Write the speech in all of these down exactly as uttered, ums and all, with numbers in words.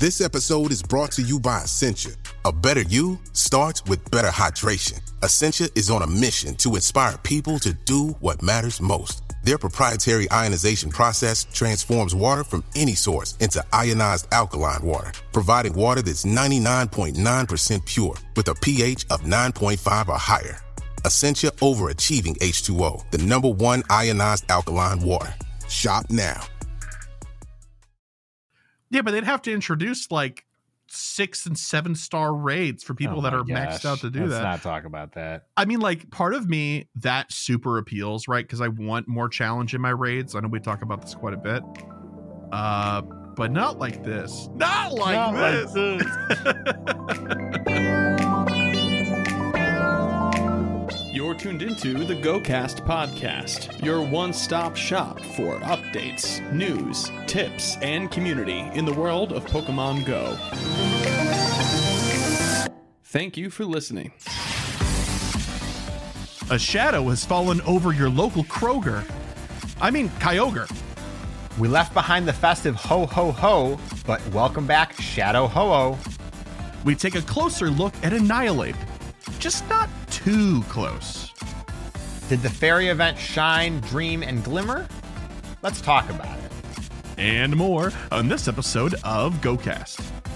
This episode is brought to you by Essentia. A better you starts with better hydration. Essentia is on a mission to inspire people to do what matters most. Their proprietary ionization process transforms water from any source into ionized alkaline water, providing water that's ninety-nine point nine percent pure with a pH of nine point five or higher. Essentia Overachieving H two O, the number one ionized alkaline water. Shop now. Yeah, but they'd have to introduce like six and seven star raids for people Oh that my are gosh. maxed out to do Let's that. not talk about that. I mean, like, part of me that super appeals, right? Because I want more challenge in my raids. I know we talk about this quite a bit. Uh, but not like this. Not like Not this. like this. You're tuned into the GoCast podcast, your one-stop shop for updates, news, tips, and community in the world of Pokemon Go. Thank you for listening. A shadow has fallen over your local Kroger. I mean, Kyogre. We left behind the festive ho ho ho, but welcome back, Shadow Ho-Oh. We take a closer look at Annihilate. Just not too close. Did the fairy event shine, dream, and glimmer? Let's talk about it. And more on this episode of GoCast.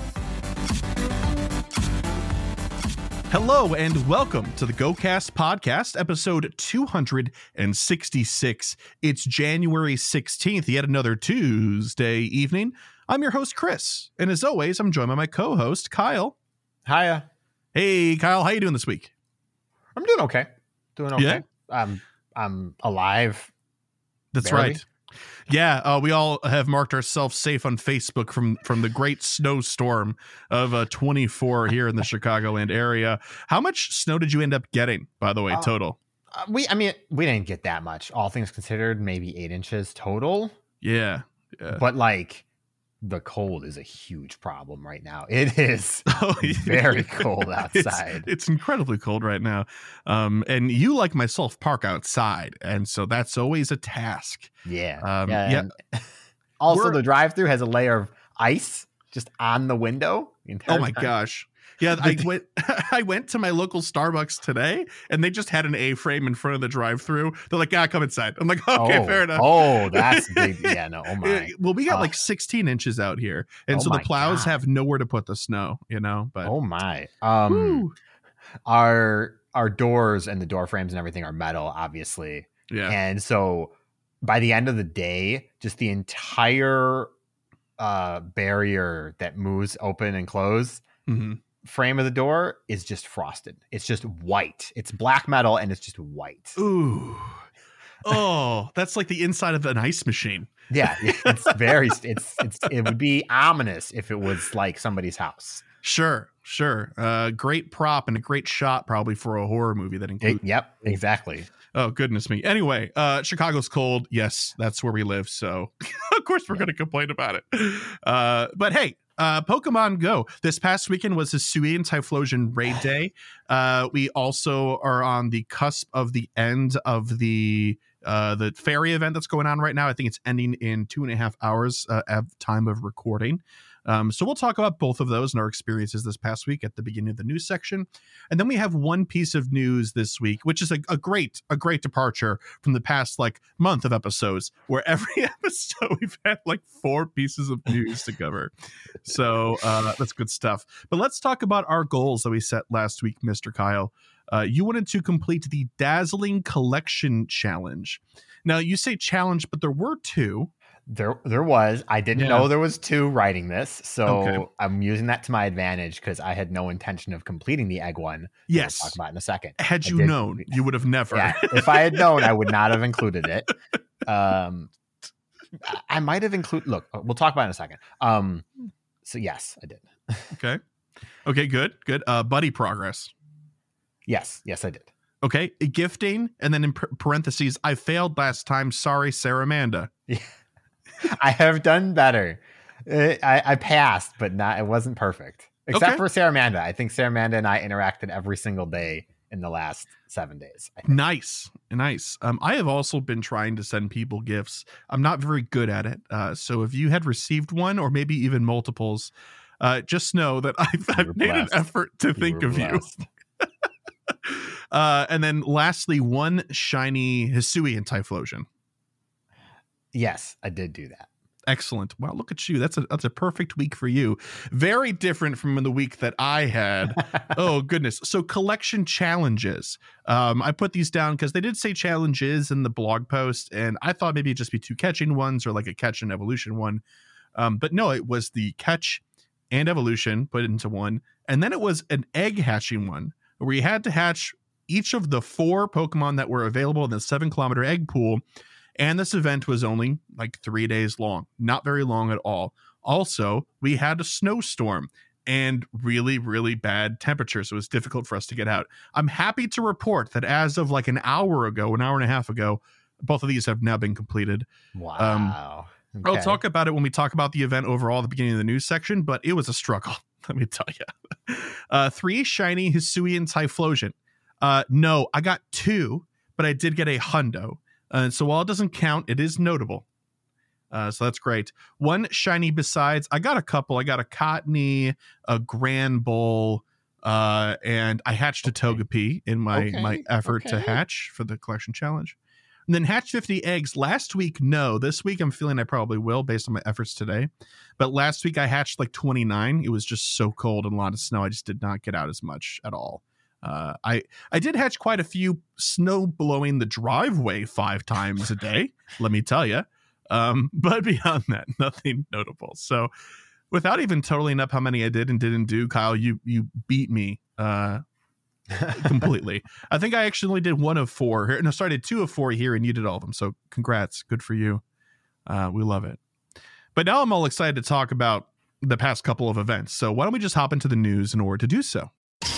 Hello and welcome to the GoCast podcast, episode two hundred sixty-six. It's January sixteenth, yet another Tuesday evening. I'm your host, Chris, and as always, I'm joined by my co-host, Kyle. Hiya. Hey, Kyle, how you doing this week? I'm doing okay. Doing okay. Yeah? I'm I'm alive. That's Barely. right. Yeah, uh, we all have marked ourselves safe on Facebook from from the great snowstorm of uh, twenty-four here in the Chicagoland area. How much snow did you end up getting, by the way, Uh, total? Uh, we I mean we didn't get that much. All things considered, maybe eight inches total. Yeah. yeah. But like the cold is a huge problem right now. It is Oh, yeah. very cold It's, outside. it's incredibly cold right now. Um, and you, like myself, park outside. And so that's always a task. Yeah. Um, yeah. yeah. and also, We're- the drive-through has a layer of ice just on the window. the entire Oh my time. gosh. Yeah, I went I went to my local Starbucks today and they just had an A-frame in front of the drive-through. They're like, ah, come inside. I'm like, okay, oh, fair enough. Oh, that's big. Yeah, no. Oh my. Well, we got Uh, like sixteen inches out here. And oh so the my plows God. have nowhere to put the snow, you know, but Oh my. Um, whew, our our doors and the door frames and everything are metal, obviously. yeah. And so by the end of the day, just the entire uh barrier that moves open and close hmm frame of the door is just frosted. It's just white. It's black metal and it's just white. Ooh. Oh, that's like the inside of an ice machine. Yeah, it's very it's it's it would be ominous if it was like somebody's house. Sure, sure. Uh, great prop and a great shot probably for a horror movie that includes. It- yep, exactly. Oh, goodness me. Anyway, uh, Chicago's cold. Yes, that's where we live. So, of course, we're Yeah. going to complain about it. Uh, but hey, uh, Pokemon Go. This past weekend was Hisuian Typhlosion Raid Day. Uh, we also are on the cusp of the end of the uh, the fairy event that's going on right now. I think it's ending in two and a half hours uh, at time of recording. Um, so we'll talk about both of those and our experiences this past week at the beginning of the news section. And then we have one piece of news this week, which is a, a great, a great departure from the past like month of episodes, where every episode we've had like four pieces of news to cover. So uh, that's good stuff. But let's talk about our goals that we set last week, Mister Kyle. Uh, you wanted to complete the Dazzling Collection Challenge. Now you say challenge, but there were two. There, there was. I didn't Yeah. know there was two writing this, so Okay. I'm using that to my advantage because I had no intention of completing the egg one. that Yes. we'll talk about in a second. Had I you did- known, you would have never. Yeah, if I had known, I would not have included it. Um, I- I might have included. Look, we'll talk about it in a second. Um, so yes, I did. Okay. Okay, good, good. Uh, buddy progress. Yes, yes, I did. Okay, gifting, and then in par- parentheses, I failed last time. Sorry, Sarah Amanda. I have done better. Uh, I, I passed, but not. It wasn't perfect, except Okay. for Sarah Amanda. I think Sarah Amanda and I interacted every single day in the last seven days. I think. Nice, nice. Um, I have also been trying to send people gifts. I'm not very good at it. Uh, so if you had received one or maybe even multiples, uh, just know that I've, I've made an effort to You think were of blessed. you. uh, and then lastly, one shiny Hisuian Typhlosion. Yes, I did do that. Excellent. Wow, look at you. That's a that's a perfect week for you. Very different from the week that I had. Oh, goodness. So collection challenges. Um, I put these down because they did say challenges in the blog post, and I thought maybe it'd just be two catching ones or like a catch and evolution one. Um, but no, it was the catch and evolution put into one. And then it was an egg hatching one where you had to hatch each of the four Pokemon that were available in the seven kilometer egg pool. And this event was only like three days long, not very long at all. Also, we had a snowstorm and really, really bad temperatures. So it was difficult for us to get out. I'm happy to report that as of like an hour ago, an hour and a half ago, both of these have now been completed. Wow. Um, Okay. I'll talk about it when we talk about the event overall at the beginning of the news section, but it was a struggle, let me tell you. Uh, three shiny Hisuian Typhlosion. Uh, no, I got two, but I did get a hundo. Uh, so while it doesn't count, it is notable. Uh, so that's great. One shiny besides, I got a couple. I got a Cottony, a Grand Bull, uh, and I hatched Okay. a Togepi in my, Okay. my effort to Okay. hatch for the collection challenge. And then hatch fifty eggs. Last week, no. This week, I'm feeling I probably will based on my efforts today. But last week, I hatched like twenty-nine. It was just so cold and a lot of snow. I just did not get out as much at all. Uh, I I did hatch quite a few snow blowing the driveway five times a day, let me tell you. Um, but beyond that, nothing notable. So without even totaling up how many I did and didn't do, Kyle, you you beat me uh, completely. I think I actually only did one of four here. No, sorry, I did two of four here, and you did all of them. So congrats, good for you. Uh, we love it. But now I'm all excited to talk about the past couple of events. So why don't we just hop into the news in order to do so?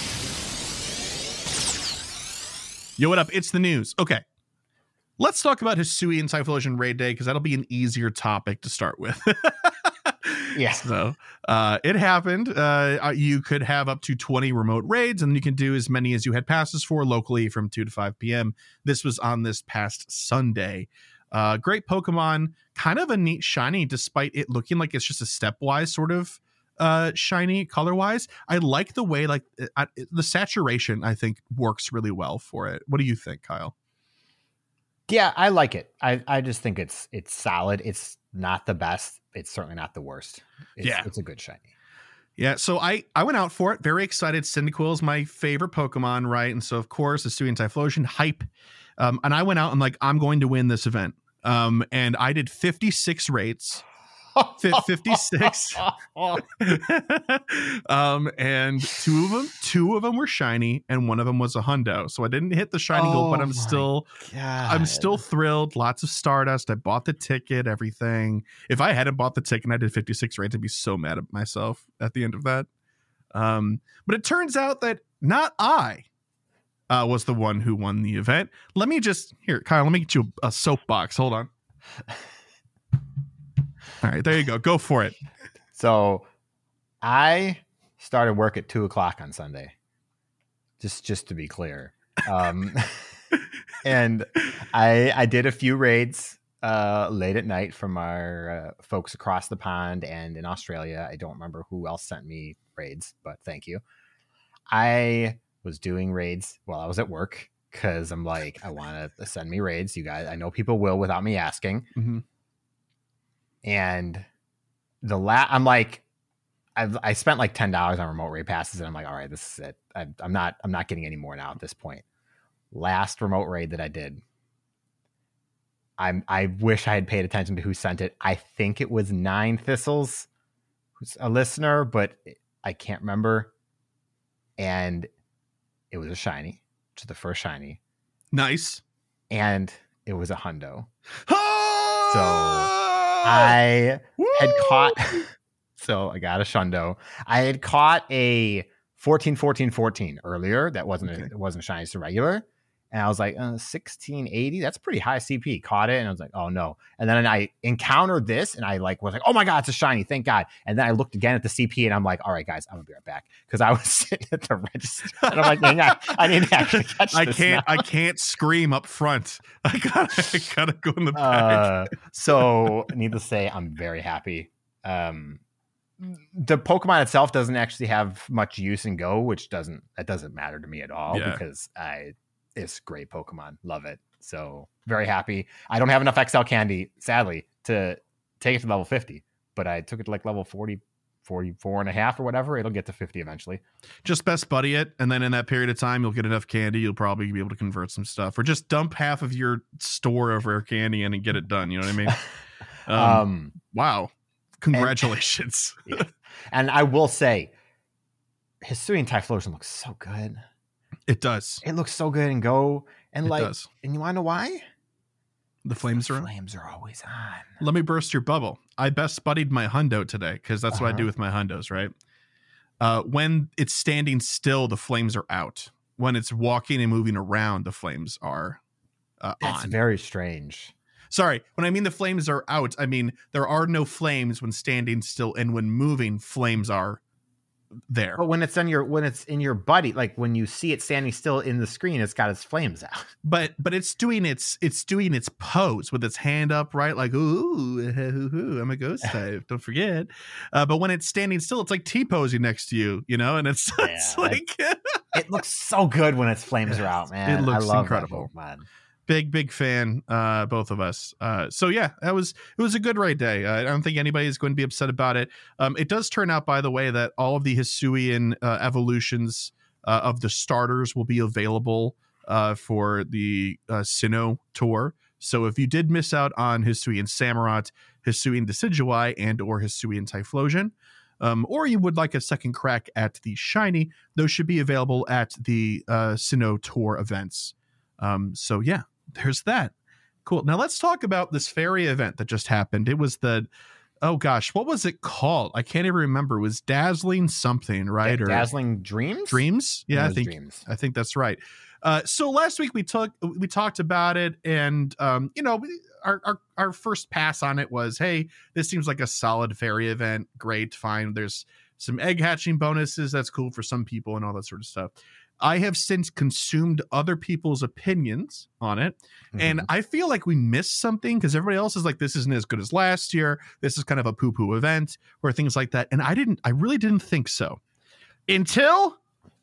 Yo, what up? It's the news. Okay. Let's talk about Hisuian Typhlosion Raid Day because that'll be an easier topic to start with. Yeah. So uh, it happened. Uh, you could have up to twenty remote raids, and you can do as many as you had passes for locally from two to five p.m. This was on this past Sunday. Uh, great Pokemon, kind of a neat shiny, despite it looking like it's just a stepwise sort of uh, shiny color-wise. I like the way like uh, the saturation, I think, works really well for it. What do you think, Kyle? Yeah, I like it. I, I just think it's it's solid. It's not the best. It's certainly not the worst. It's, Yeah. it's a good shiny. Yeah, so I, I went out for it. Very excited. Cyndaquil is my favorite Pokemon, right? And so, of course, Hisuian Typhlosion, hype. Um, and I went out and like, I'm going to win this event. Um, and I did fifty-six raids. fifty-six. um, and two of them, two of them were shiny, and one of them was a hundo. So I didn't hit the shiny goal, but Oh I'm my still, God. I'm still thrilled. Lots of Stardust. I bought the ticket, everything. If I hadn't bought the ticket and I did fifty-six raids, I'd be so mad at myself at the end of that. Um, but it turns out that not I uh, was the one who won the event. Let me just here, Kyle. Let me get you a, a soapbox. Hold on. All right, there you go. Go for it. So I started work at two o'clock on Sunday. Just just to be clear. Um, and I I did a few raids uh, late at night from our uh, folks across the pond and in Australia. I don't remember who else sent me raids, but thank you. I was doing raids while I was at work because I'm like, I want to send me raids. You guys, I know people will without me asking. Mm-hmm. And the la I'm like, I've, I spent like ten dollars on remote raid passes, and I'm like, all right, this is it. I, I'm not, I'm not getting any more now at this point. Last remote raid that I did, I'm, I wish I had paid attention to who sent it. I think it was Nine Thistles, who's a listener, but I can't remember. And it was a shiny, which is the first shiny, Nice. and it was a hundo. So I had caught, so I got a shundo. I had caught a fourteen fourteen fourteen earlier. That wasn't Okay. a, it wasn't shiny, it's a regular. And I was like, uh, sixteen eighty. That's pretty high C P. Caught it, and I was like, oh no. And then I encountered this, and I like was like, oh my god, it's a shiny, thank God. And then I looked again at the C P, and I'm like, all right, guys, I'm gonna be right back because I was sitting at the register, and I'm like, hang on, I didn't actually catch I this can't. now. I can't scream up front. I gotta. I gotta go in the back. Uh, so needless to say, I'm very happy. Um, the Pokemon itself doesn't actually have much use in Go, which doesn't that doesn't matter to me at all Yeah. because I it's great Pokemon. Love it. So very happy. I don't have enough X L candy, sadly, to take it to level fifty, but I took it to like level forty, forty-four and a half or whatever. It'll get to fifty eventually. Just best buddy it, and then in that period of time, you'll get enough candy. You'll probably be able to convert some stuff, or just dump half of your store of rare candy in and get it done. You know what I mean? Um, Um, wow. Congratulations. yeah. And I will say, Hisuian Typhlosion looks so good. It does. It looks so good in Go. And It like, does. and you want to know why? The flames are on. Flames are always on. Let me burst your bubble. I best buddied my hundo today because that's what I Uh-huh. do with my hundos, right? Uh, when it's standing still, the flames are out. When it's walking and moving around, the flames are uh, That's on. very strange. Sorry, when I mean the flames are out, I mean there are no flames when standing still, and when moving, flames are there. But when it's on your when it's in your buddy, like when you see it standing still in the screen, it's got its flames out. But but it's doing its it's doing its pose with its hand up, right? Like ooh, hoo, hoo, I'm a ghost type. Don't forget. Uh, but when it's standing still, it's like T posing next to you, you know, and it's, it's Yeah, like It looks so good when its flames are out, man. It looks I love incredible. That Pokemon. big big fan, uh, both of us. Uh, so yeah, that was it was a good raid day. Uh, I don't think anybody is going to be upset about it. Um, it does turn out, by the way, that all of the Hisuian uh, evolutions uh, of the starters will be available uh, for the uh, Sinnoh tour. So if you did miss out on Hisuian Samurott, Hisuian Decidueye, and or Hisuian Typhlosion, um, or you would like a second crack at the shiny, those should be available at the uh, Sinnoh tour events. Um, so yeah, there's that. Cool. Now let's talk about this fairy event that just happened. It was the, oh gosh, what was it called? I can't even remember. It was Dazzling something, right? Da- or Dazzling Dreams? Dreams? Yeah, It I was think Dreams. I think that's right. Uh, so last week we took we talked about it, and um, you know, we- our, our our first pass on it was, hey, this seems like a solid fairy event. Great, fine. There's some egg hatching bonuses. That's cool for some people and all that sort of stuff. I have since consumed other people's opinions on it, and Mhm. I feel like we missed something because everybody else is like, this isn't as good as last year. This is kind of a poo-poo event or things like that. And I didn't, I really didn't think so until,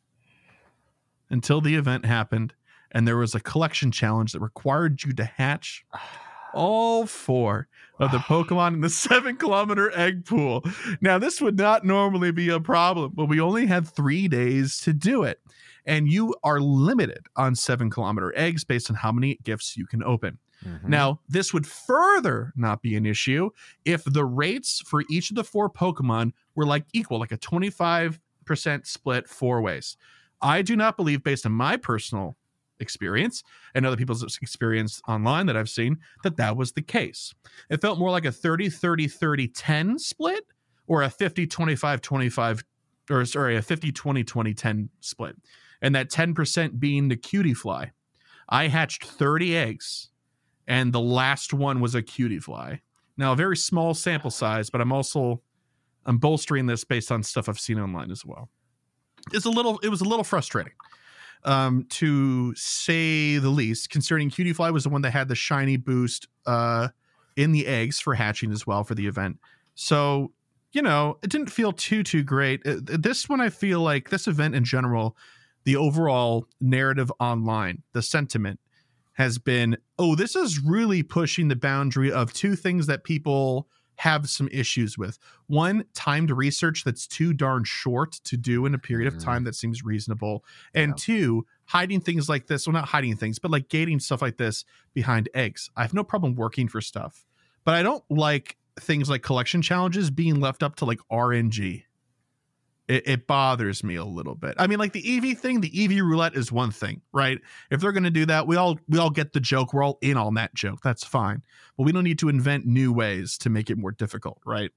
until the event happened and there was a collection challenge that required you to hatch all four of the Pokemon in the seven kilometer egg pool. Now, this would not normally be a problem, but we only had three days to do it. And you are limited on seven kilometer eggs based on how many gifts you can open. Mhm. Now, this would further not be an issue if the rates for each of the four Pokemon were like equal, like a twenty-five percent split four ways. I do not believe, based on my personal experience and other people's experience online that I've seen, that that was the case. It felt more like a thirty thirty thirty ten split or a fifty twenty-five twenty-five, or sorry, a fifty twenty twenty ten split. And that ten percent being the cutie fly. I hatched thirty eggs, and the last one was a cutie fly. Now, a very small sample size, but I'm also I'm bolstering this based on stuff I've seen online as well. It's a little, it was a little frustrating, um, to say the least, considering cutie fly was the one that had the shiny boost uh, in the eggs for hatching as well for the event. So, you know, it didn't feel too, too great. Uh, This one, I feel like this event in general, the overall narrative online, the sentiment has been, oh, this is really pushing the boundary of two things that people have some issues with. One, timed research that's too darn short to do in a period of Mhm. time that seems reasonable. And Yeah. two, hiding things like this. Well, not hiding things, but like gating stuff like this behind eggs. I have no problem working for stuff, but I don't like things like collection challenges being left up to like R N G. It, it bothers me a little bit. I mean, like the Eevee thing, the Eevee roulette is one thing, right? If they're going to do that, we all we all get the joke. We're all in on that joke. That's fine. But we don't need to invent new ways to make it more difficult, right?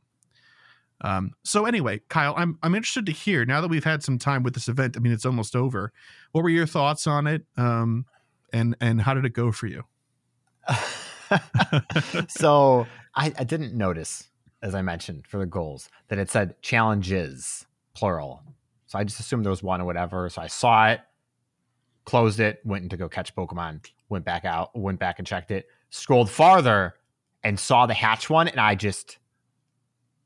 Um, so anyway, Kyle, I'm I'm interested to hear, now that we've had some time with this event. I mean, it's almost over. What were your thoughts on it? Um, and and how did it go for you? So I, I didn't notice, as I mentioned, for the goals, that it said challenges, plural. So I just assumed there was one or whatever. So I saw it, closed it, went to go catch Pokemon, went back out, went back and checked it, scrolled farther and saw the hatch one. And I just,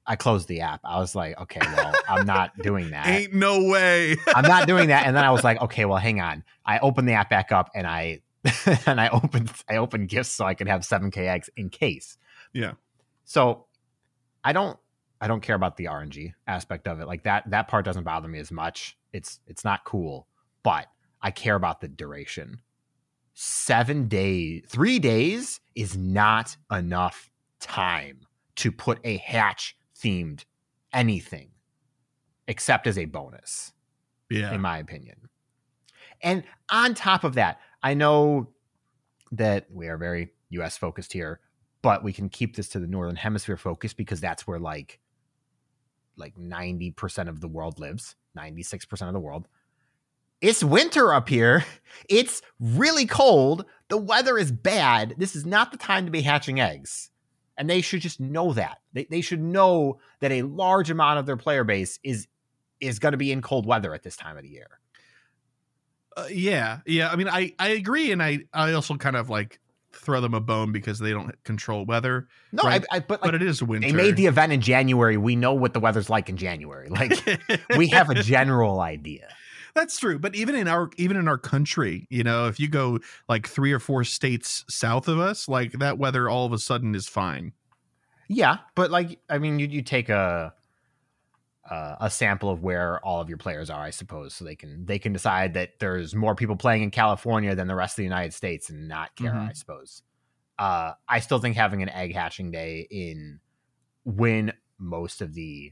I closed the app. I was like, okay, well, I'm not doing that. Ain't no way. I'm not doing that. And then I was like, okay, well, hang on. I opened the app back up and I and I opened I opened gifts so I could have seven K eggs in case. Yeah. So I don't I don't care about the R N G aspect of it. Like that that part doesn't bother me as much. It's it's not cool, but I care about the duration. Seven days, three days is not enough time to put a hatch themed anything except as a bonus, Yeah. in my opinion. And on top of that, I know that we are very U S focused here, but we can keep this to the Northern Hemisphere focus because that's where like, like ninety percent of the world lives, ninety-six percent of the world. It's winter up here. It's really cold. The weather is bad. This is not the time to be hatching eggs. And they should just know that. They they should know that a large amount of their player base is is going to be in cold weather at this time of the year. Uh, yeah. Yeah. I mean, I, I agree. And I, I also kind of like throw them a bone because they don't control weather. No, right? I, I, but, like, but it is winter. they made the event in January. We know what the weather's like in January. Like we have a general idea. That's true. But even in our even in our country, you know, if you go like three or four states south of us, like that weather all of a sudden is fine. Yeah, but like I mean, you you take a uh, a sample of where all of your players are, I suppose, so they can they can decide that there's more people playing in California than the rest of the United States and not care. Mhm. I suppose. Uh, I still think having an egg hatching day in when most of the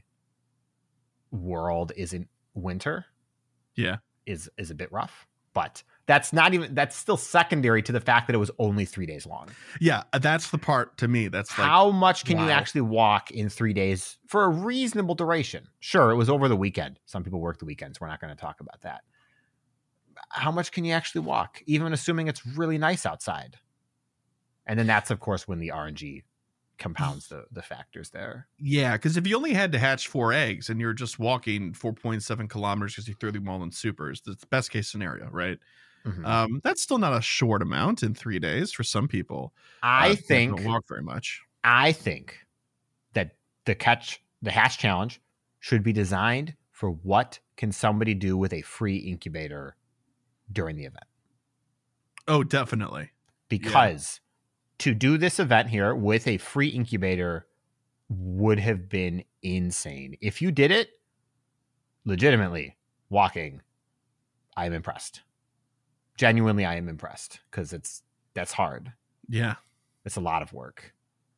world is in winter. Yeah. is is a bit rough, but that's not even that's still secondary to the fact that it was only three days long. Yeah. That's the part to me. That's like, How much can you wow. actually walk in three days for a reasonable duration? Sure, it was over the weekend. Some people work the weekends. We're not going to talk about that. How much can you actually walk, even assuming it's really nice outside? And then that's, of course, when the R N G compounds the, the factors there. yeah. Because if you only had to hatch four eggs and you're just walking four point seven kilometers because you threw them all in supers, that's the best case scenario, right? Mhm. Um, that's still not a short amount in three days for some people. I uh, that think don't walk very much. I think that the catch, the hatch challenge should be designed for what can somebody do with a free incubator during the event. Oh, definitely. Because to do this event here with a free incubator would have been insane. If you did it legitimately walking, I am impressed. Genuinely, I am impressed because it's that's hard. Yeah. It's a lot of work.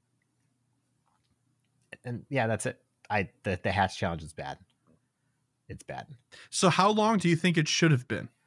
And yeah, that's it. I the, the hatch challenge is bad. It's bad. So how long do you think it should have been?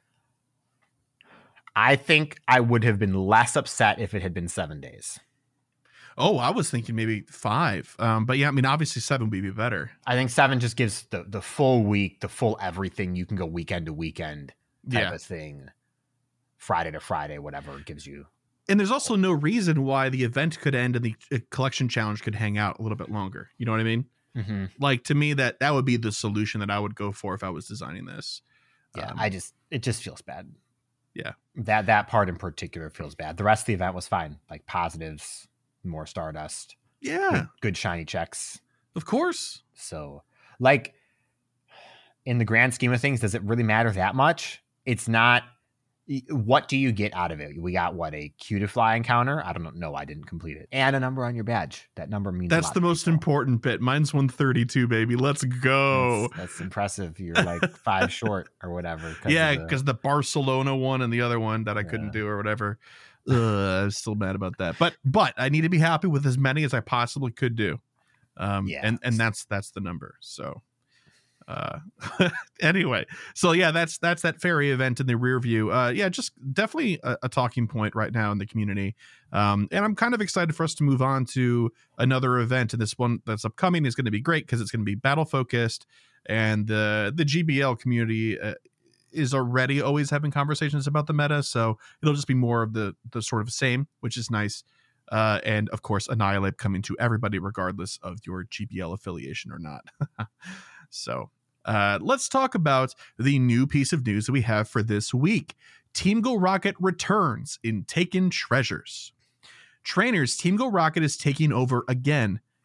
I think I would have been less upset if it had been seven days. Oh, I was thinking maybe five. Um, but yeah, I mean, obviously seven would be better. I think seven just gives the, the full week, the full everything. You can go weekend to weekend type Yeah. of thing. Friday to Friday, whatever it gives you. And there's also no reason why the event could end and the uh, collection challenge could hang out a little bit longer. You know what I mean? Mm-hmm. Like, to me, that that would be the solution that I would go for if I was designing this. Yeah, Um, I just, it just feels bad. Yeah. That, that part in particular feels bad. The rest of the event was fine. Like positives, more Stardust, Yeah, good, good shiny checks. of course. So, like, in the grand scheme of things, does it really matter that much? It's not. What do you get out of it? We got what, a Q to fly encounter? I don't know. I didn't complete it. And a number on your badge. That number means a That's lot the to most people. important bit. Mine's one thirty-two, baby. Let's go. That's, that's impressive. You're like five short or whatever. 'cause Yeah, of the- because the Barcelona one and the other one that I couldn't Yeah. do or whatever. Ugh, I'm still mad about that. But but I need to be happy with as many as I possibly could do. Um, Yeah. and and that's that's the number. So uh anyway, so yeah, that's that's that fairy event in the rear view. Uh yeah, just definitely a, a talking point right now in the community. Um and I'm kind of excited for us to move on to another event, and this one that's upcoming is going to be great because it's going to be battle focused, and the the G B L community uh, is already always having conversations about the meta, so it'll just be more of the the sort of same, which is nice. Uh, and of course, Annihilate coming to everybody, regardless of your G B L affiliation or not. So uh, let's talk about the new piece of news that we have for this week. Team Go Rocket returns in Taken Treasures. Trainers, Team Go Rocket is taking over again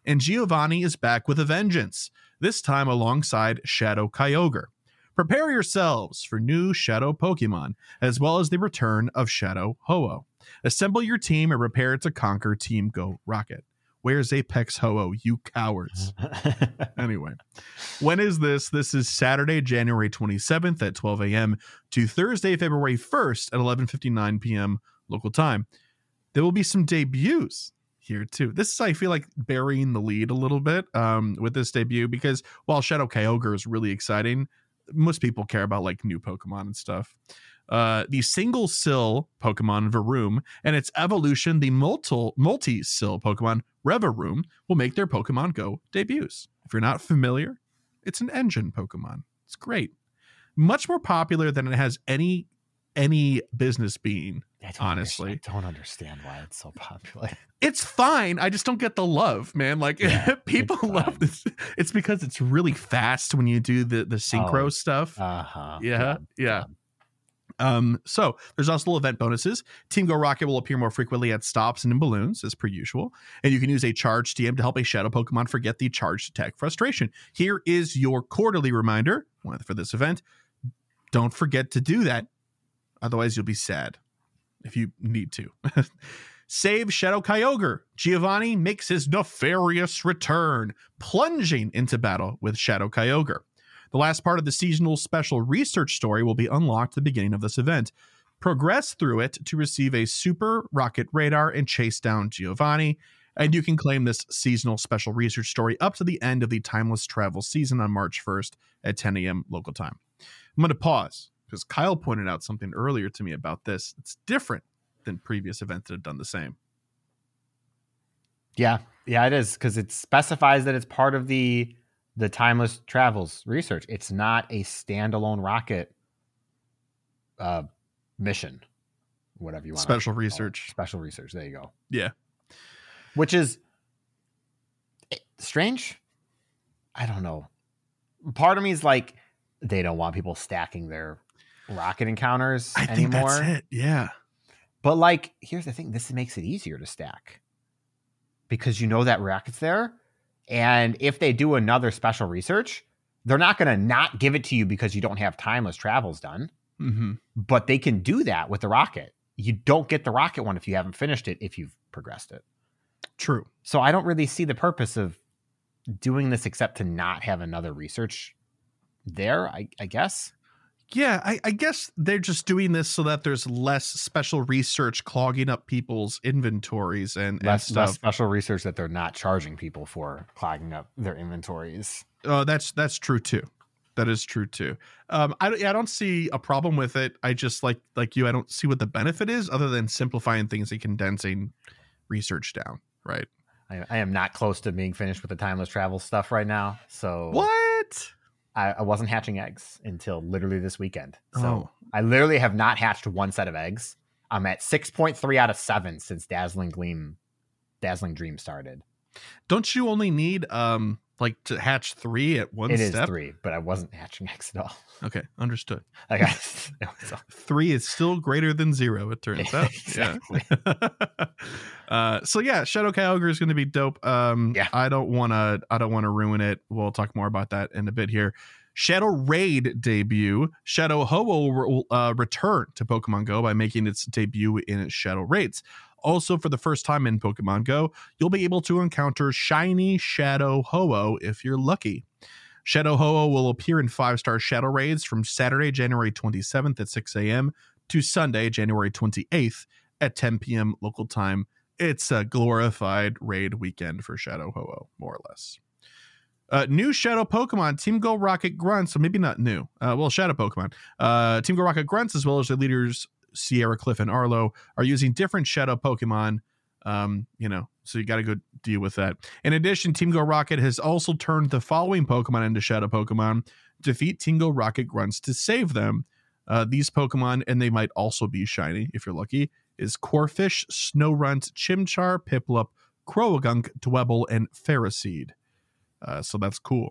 and Giovanni is back with a vengeance, this time alongside Shadow Kyogre. Prepare yourselves for new Shadow Pokemon, as well as the return of Shadow Ho-Oh. Assemble your team and prepare to conquer Team Go Rocket. Where's Apex Ho-Oh, you cowards? Anyway, when is this? This is Saturday, January twenty-seventh at twelve a.m. to Thursday, February first at eleven fifty-nine p.m. local time. There will be some debuts here too. This is, I feel like, burying the lead a little bit um, with this debut, because while Shadow Kyogre is really exciting, most people care about like new Pokemon and stuff. Uh, the single sill Pokemon Varoom and its evolution, the multi multi sill Pokemon Revaroom, will make their Pokemon Go debuts. If you're not familiar, it's an engine Pokemon. It's great, much more popular than it has any any business being. I don't honestly, understand. I don't understand why it's so popular. It's fine. I just don't get the love, man. Like yeah, people love this. It's because it's really fast when you do the the synchro oh, stuff. Uh-huh. Yeah, God, yeah. God. Um, so there's also little event bonuses. Team Go Rocket will appear more frequently at stops and in balloons, as per usual. And you can use a charge T M to help a shadow Pokemon forget the charged attack frustration. Here is your quarterly reminder for this event. Don't forget to do that. Otherwise, you'll be sad if you need to. Save Shadow Kyogre. Giovanni makes his nefarious return, plunging into battle with Shadow Kyogre. The last part of the seasonal special research story will be unlocked at the beginning of this event. Progress through it to receive a Super Rocket Radar and chase down Giovanni, and you can claim this seasonal special research story up to the end of the Timeless Travel season on March first at ten a.m. local time. I'm going to pause because Kyle pointed out something earlier to me about this. It's different than previous events that have done the same. Yeah, yeah, it is, because it specifies that it's part of the the Timeless Travels research. It's not a standalone rocket uh, mission, whatever you want. Special research. Special research. There you go. Yeah. Which is strange. I don't know. Part of me is like, they don't want people stacking their rocket encounters I think anymore. that's it. Yeah. But like, here's the thing. This makes it easier to stack because you know that rocket's there. And if they do another special research, they're not going to not give it to you because you don't have Timeless Travels done. Mm-hmm. But they can do that with the rocket. You don't get the rocket one if you haven't finished it, if you've progressed it. True. So I don't really see the purpose of doing this except to not have another research there, I, I guess. Yeah, I, I guess they're just doing this so that there's less special research clogging up people's inventories and, and Less, stuff. less special research that they're not charging people for clogging up their inventories. Oh, that's that's true too. That is true too. Um, I I don't see a problem with it. I just like like you. I don't see what the benefit is other than simplifying things and condensing research down. Right. I, I am not close to being finished with the Timeless Travel stuff right now. So what? I, I wasn't hatching eggs until literally this weekend. So Oh. I literally have not hatched one set of eggs. I'm at six point three out of seven since Dazzling Gleam, Dazzling Dream started. Don't you only need um like to hatch three at one It is step? three, but I wasn't hatching eggs at all. Okay, understood. I got it was all- Three is still greater than zero, it turns out. Exactly. Yeah. uh, so yeah, Shadow Kyogre is going to be dope. Um, Yeah. I don't want to. I don't want to ruin it. We'll talk more about that in a bit here. Shadow Raid debut. Shadow Ho-Oh will uh, return to Pokemon Go by making its debut in its Shadow Raids. Also, for the first time in Pokemon Go, you'll be able to encounter shiny Shadow Ho-Oh if you're lucky. Shadow Ho-Oh will appear in five-star Shadow Raids from Saturday, January twenty-seventh at six a.m. to Sunday, January twenty-eighth at ten p.m. local time. It's a glorified raid weekend for Shadow Ho-Oh, more or less. Uh, new Shadow Pokemon, Team Go Rocket Grunts, so maybe not new. Uh, well, Shadow Pokemon. Uh, Team Go Rocket Grunts, as well as their leaders, Sierra, Cliff, and Arlo, are using different Shadow Pokemon. Um, you know, so you got to go deal with that. In addition, Team Go Rocket has also turned the following Pokemon into Shadow Pokemon. Defeat Team Go Rocket Grunts to save them. Uh, these Pokemon, and they might also be shiny if you're lucky, is Corphish, Snowrunt, Chimchar, Piplup, Croagunk, Dwebble, and Ferroseed. Uh, so that's cool.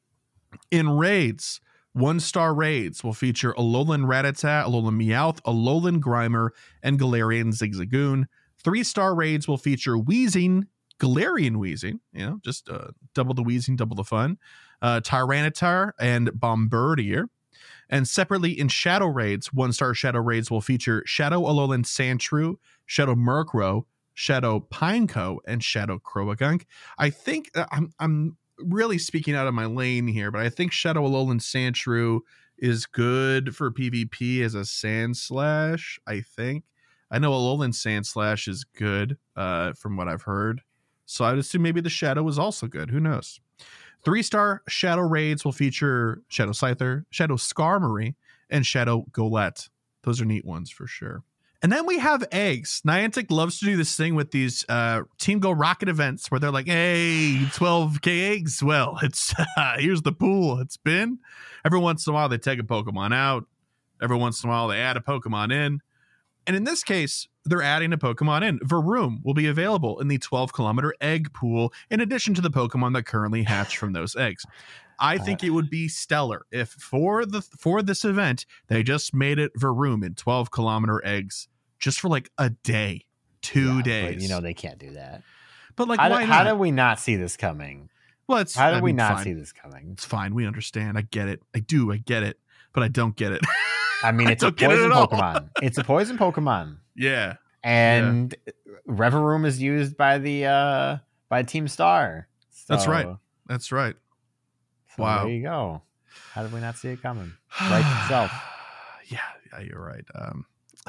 In raids, one-star raids will feature Alolan Rattata, Alolan Meowth, Alolan Grimer, and Galarian Zigzagoon. Three-star raids will feature Weezing, Galarian Weezing, you know, just uh, double the Weezing, double the fun. Uh, Tyranitar and Bombardier. And separately in Shadow Raids, one-star Shadow Raids will feature Shadow Alolan Sandshrew, Shadow Murkrow, Shadow Pineco, and Shadow Croagunk. I think uh, I'm I'm really speaking out of my lane here, but I think Shadow Alolan Sandshrew is good for PvP as a Sand Slash, I think. I know Alolan Sand Slash is good uh, from what I've heard. So I'd assume maybe the Shadow is also good. Who knows? Three-star Shadow Raids will feature Shadow Scyther, Shadow Skarmory, and Shadow Golett. Those are neat ones for sure. And then we have eggs. Niantic loves to do this thing with these uh, Team Go Rocket events where they're like, hey, twelve K eggs. Well, it's uh, here's the pool. It's been. Every once in a while, they take a Pokemon out. Every once in a while, they add a Pokemon in. And in this case, they're adding a Pokemon in. Varoom will be available in the twelve kilometer egg pool, in addition to the Pokemon that currently hatch from those eggs. I think it would be stellar if for the for this event, they just made it Varoom in twelve kilometer eggs just for like a day, two Yeah, days. but, you know, they can't do that. But like, How, why do, not? how did we not see this coming? Well, it's How did I we mean, not fine. see this coming? It's fine. We understand. I get it. I do. I get it. But I don't get it. I mean, it's I a don't get it poison at all. Pokemon. It's a poison Pokemon. Yeah. And Reverum is used by the uh by Team Star. That's So- right. That's right. So Wow. There you go. How did we not see it coming? Right itself. Yeah, yeah, you're right. Um,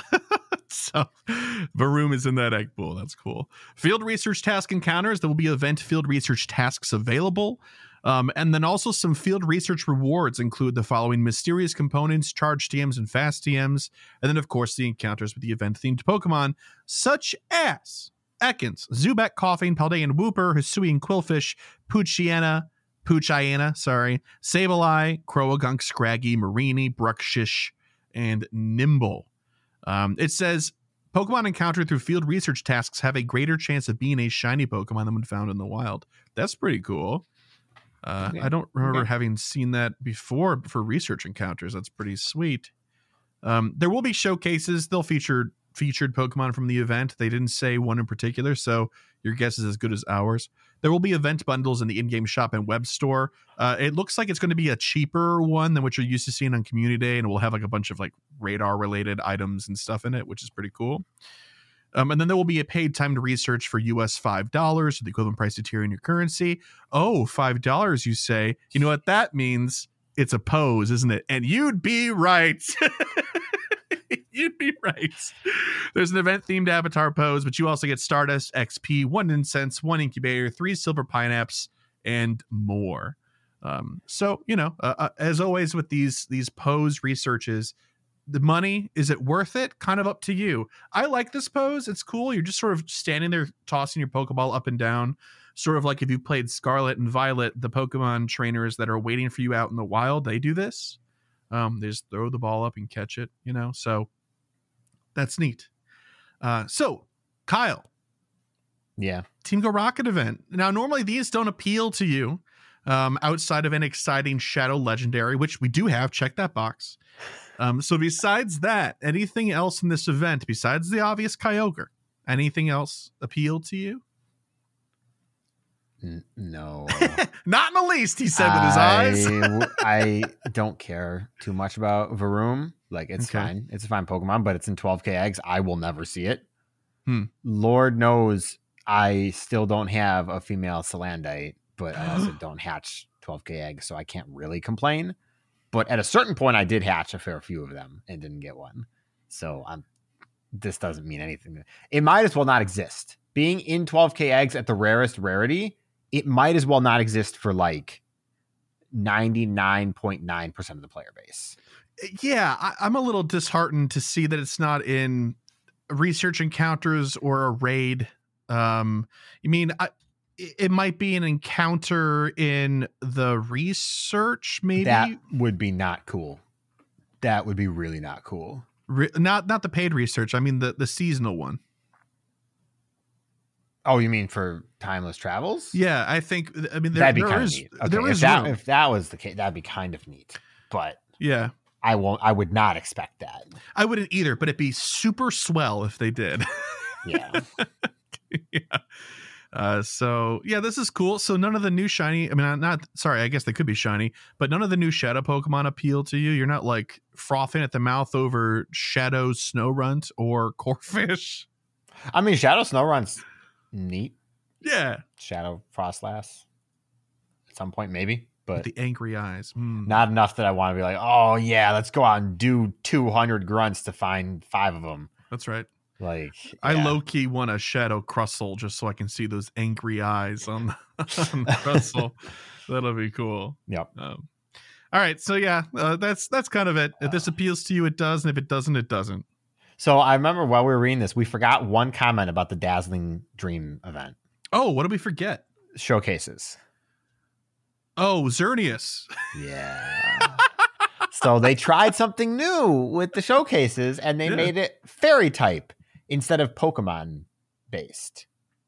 so Varoom is in that egg pool. That's cool. Field research task encounters. There will be event field research tasks available. Um, and then also some field research rewards include the following: mysterious components, charge T Ms, and fast T Ms. And then, of course, the encounters with the event-themed Pokemon, such as Ekans, Zubat, Coughing, Paldean, Wooper, Hisui, and Quillfish, Poochyena, Poochiana, sorry, Sableye, Croagunk, Scraggy, Marini, Bruxish, and Nimble. Um, it says Pokemon encountered through field research tasks have a greater chance of being a shiny Pokemon than when found in the wild. That's pretty cool. Uh, Okay. I don't remember Okay. having seen that before for research encounters. That's pretty sweet. Um, there will be showcases. They'll feature featured Pokemon from the event. They didn't say one in particular, so your guess is as good as ours. There will be event bundles in the in-game shop and web store. Uh, it looks like it's going to be a cheaper one than what you're used to seeing on Community Day, and we'll have like a bunch of like radar-related items and stuff in it, which is pretty cool. Um, and then there will be a paid time to research for U S five dollars, the equivalent price to tier in your currency. Oh, five dollars, you say. You know what that means? It's a pose, isn't it? And you'd be right. You'd be right. There's an event-themed avatar pose, but you also get Stardust, X P, one incense, one incubator, three silver pineapps, and more. Um, so, you know, uh, uh, as always with these these pose researches, the money, is it worth it? Kind of up to you. I like this pose. It's cool. You're just sort of standing there tossing your Pokeball up and down. Sort of like if you played Scarlet and Violet, the Pokemon trainers that are waiting for you out in the wild, they do this. Um, they just throw the ball up and catch it, you know? So that's neat. Uh, so, Kyle, Yeah. Team Go Rocket event. Now, normally these don't appeal to you um, outside of an exciting Shadow Legendary, which we do have. Check that box. Um, so besides that, anything else in this event, besides the obvious Kyogre, anything else appeal to you? N- no. Not in the least, he said with his eyes. I, I don't care too much about Varoom. Like, it's Okay. fine. It's a fine Pokemon, but it's in twelve K eggs. I will never see it. Hmm. Lord knows I still don't have a female Salandite, but I also don't hatch twelve K eggs, so I can't really complain. But at a certain point, I did hatch a fair few of them and didn't get one. So I'm. This doesn't mean anything. It might as well not exist. Being in twelve K eggs at the rarest rarity, it might as well not exist for like ninety-nine point nine percent of the player base. Yeah, I, I'm a little disheartened to see that it's not in research encounters or a raid. Um, I mean, I, it it might be an encounter in the research, maybe. That would be not cool. That would be really not cool. Re- not not the paid research. I mean the the seasonal one. Oh, you mean for Timeless Travels? Yeah, I think. I mean, there, that'd be there kind of is neat. Okay, there if is that room. if that was the case, that'd be kind of neat. But Yeah, I won't. I would not expect that. I wouldn't either, but it'd be super swell if they did. Yeah. Yeah. Uh, so yeah, this is cool. So none of the new shiny, I mean, not, not sorry, I guess they could be shiny, but none of the new shadow Pokemon appeal to you. You're not like frothing at the mouth over Shadow Snorunt or Corphish. I mean, Shadow Snorunt's neat. Yeah. Shadow Frostlass at some point, maybe, but With the angry eyes. Mm. not enough that I want to be like, oh yeah, let's go out and do two hundred grunts to find five of them. That's right. Like, I yeah. low key want a Shadow Crustle just so I can see those angry eyes on the, on the Crustle. That'll be cool. Yep. Um, all right, so yeah, uh, that's that's kind of it. If this appeals to you, it does, and if it doesn't, it doesn't. So I remember while we were reading this, we forgot one comment about the Dazzling Dream event Oh, what did we forget? showcases. Oh, Xerneas. Yeah. So they tried something new with the showcases, and they Yeah. made it fairy type instead of Pokemon based.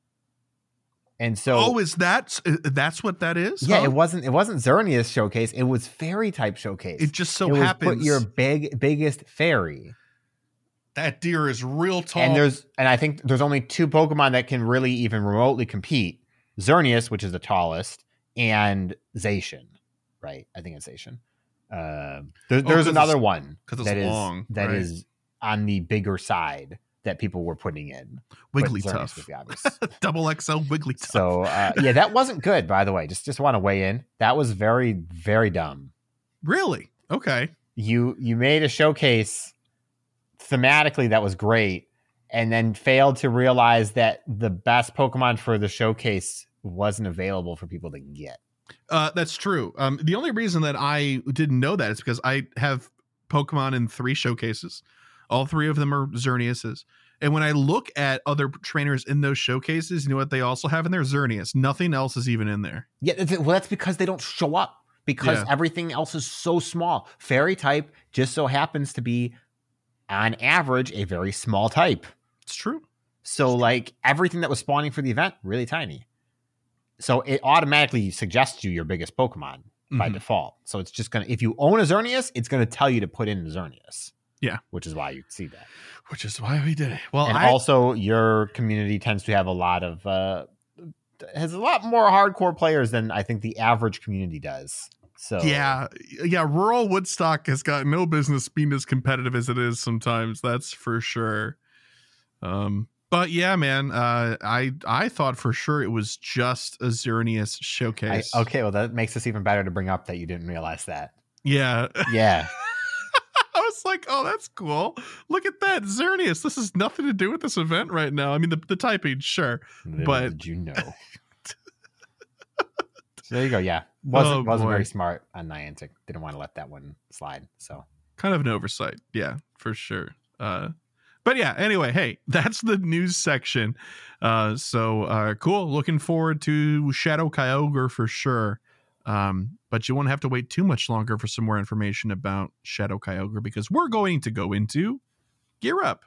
And so, Oh, is that that's what that is? yeah, Huh? it wasn't it wasn't Xerneas showcase. It was fairy type showcase. It just so it was happens put your big biggest fairy. that deer is real tall. And there's and I think there's only two Pokemon that can really even remotely compete: Xerneas, which is the tallest, and Zacian. Right? I think it's Zacian. Uh, there, Oh, there's 'cause another it's- one 'cause it's that is long, that right? is on the bigger side that people were putting in. but Xerneas was Wigglytuff. the obvious. Double X L Wigglytuff. So uh, yeah, that wasn't good. By the way, just just want to weigh in. That was very very dumb. Really? Okay. You you made a showcase thematically that was great, and then failed to realize that the best Pokemon for the showcase wasn't available for people to get. Uh, that's true. Um, the only reason that I didn't know that is because I have Pokemon in three showcases. All three of them are Xerneases. And when I look at other trainers in those showcases, you know what they also have in there? Xerneas. Nothing else is even in there. Yeah, that's- well, that's because they don't show up because Yeah. everything else is so small. Fairy type just so happens to be, on average, a very small type. It's true. So, like, everything that was spawning for the event, really tiny. So it automatically suggests you your biggest Pokemon by Mhm. default. So it's just gonna, if you own a Xerneas, it's gonna tell you to put in a Xerneas. Yeah. Which is why you see that. Which is why we did it. Well, And I also, your community tends to have a lot of uh has a lot more hardcore players than I think the average community does. So yeah, yeah. Rural Woodstock has got no business being as competitive as it is sometimes. That's for sure. Um, but yeah, man. Uh, I I thought for sure it was just a Xerneas I, showcase. okay, well that makes this even better to bring up that you didn't realize that. Yeah. Yeah. I was like, oh, that's cool. Look at that, Xerneas. This has nothing to do with this event right now. I mean, the, the typing, sure. Little But- did you know? So there you go. Yeah, wasn't Oh, wasn't boy. very smart on Niantic. Didn't want to let that one slide. So Kind of an oversight. Yeah, for sure. Uh, but yeah, anyway, hey, that's the news section. Uh, so uh, cool. Looking forward to Shadow Kyogre for sure. Um, but you won't have to wait too much longer for some more information about Shadow Kyogre because we're going to go into Gear Up.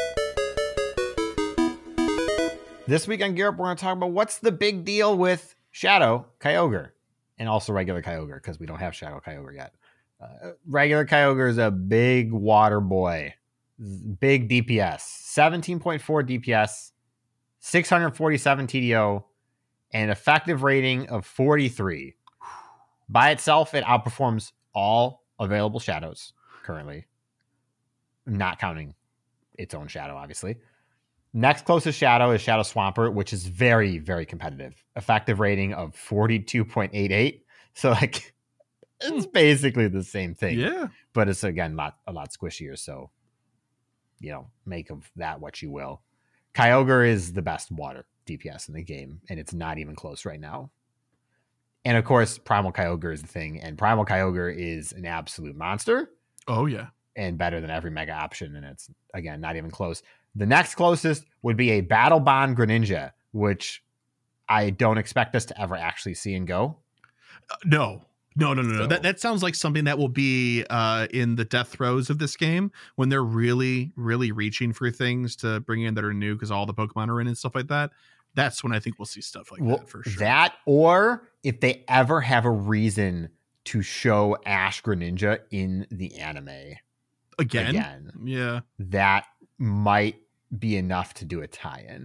this week on Gear Up, we're going to talk about what's the big deal with Shadow Kyogre and also regular Kyogre because we don't have Shadow Kyogre yet. Uh, regular Kyogre is a big water boy, big D P S, seventeen point four D P S, six hundred forty-seven T D O, and effective rating of forty-three. By itself, it outperforms all available shadows currently, not counting its own shadow, obviously. Next closest shadow is Shadow Swampert, which is very, very competitive. Effective rating of forty-two point eight eight. So, like, it's basically the same thing. Yeah. But it's, again, lot, a lot squishier. So, you know, make of that what you will. Kyogre is the best water D P S in the game, and it's not even close right now. And, of course, Primal Kyogre is the thing. And Primal Kyogre is an absolute monster Oh, yeah. and better than every mega option. And it's, again, not even close. The next closest would be a Battle Bond Greninja, which I don't expect us to ever actually see and go. Uh, no. No, no, no, no. So- That that sounds like something that will be uh, in the death throes of this game when they're really, really reaching for things to bring in that are new because all the Pokemon are in and stuff like that. That's when I think we'll see stuff like Well, that for sure. That, or if they ever have a reason to show Ash Greninja in the anime again? again, Yeah. that might be enough to do a tie-in.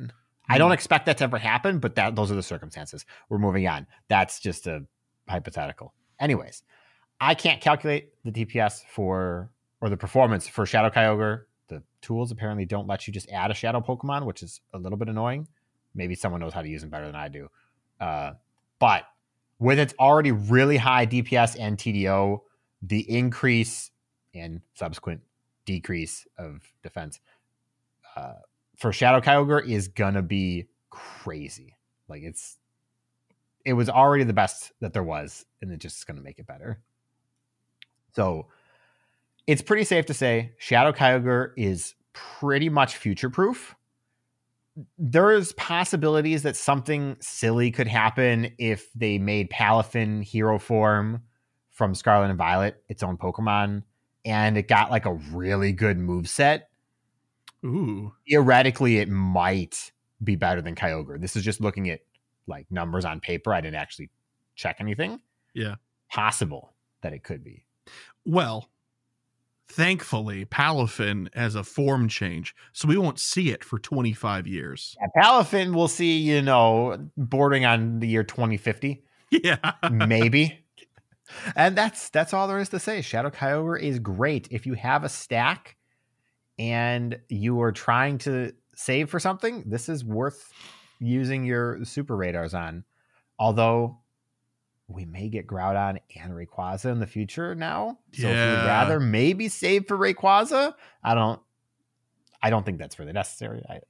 I don't expect that to ever happen, but that those are the circumstances. We're moving on. That's just a hypothetical. Anyways, I can't calculate the D P S for or the performance for Shadow Kyogre. The tools apparently don't let you just add a Shadow Pokemon, which is a little bit annoying. Maybe someone knows how to use them better than I do. Uh, but with its already really high D P S and T D O, the increase and subsequent decrease of defense uh, for Shadow Kyogre is gonna be crazy. Like it's, it was already the best that there was, and it just is gonna make it better. So it's pretty safe to say Shadow Kyogre is pretty much future proof. There's possibilities that something silly could happen if they made Palafin hero form from Scarlet and Violet its own Pokemon, and it got like a really good moveset. Ooh. Theoretically, it might be better than Kyogre. This is just looking at like numbers on paper. I didn't actually check anything. Yeah. Possible that it could be. Well, thankfully, Palafin has a form change, so we won't see it for twenty-five years. Yeah, Palafin we'll see, you know, bordering on the year twenty fifty. Yeah. Maybe. And that's that's all there is to say. Shadow Kyogre is great. If you have a stack and you are trying to save for something, this is worth using your super radars on. Although we may get Groudon and Rayquaza in the future now. So yeah. if you'd rather maybe save for Rayquaza, I don't I don't think that's really necessary. I,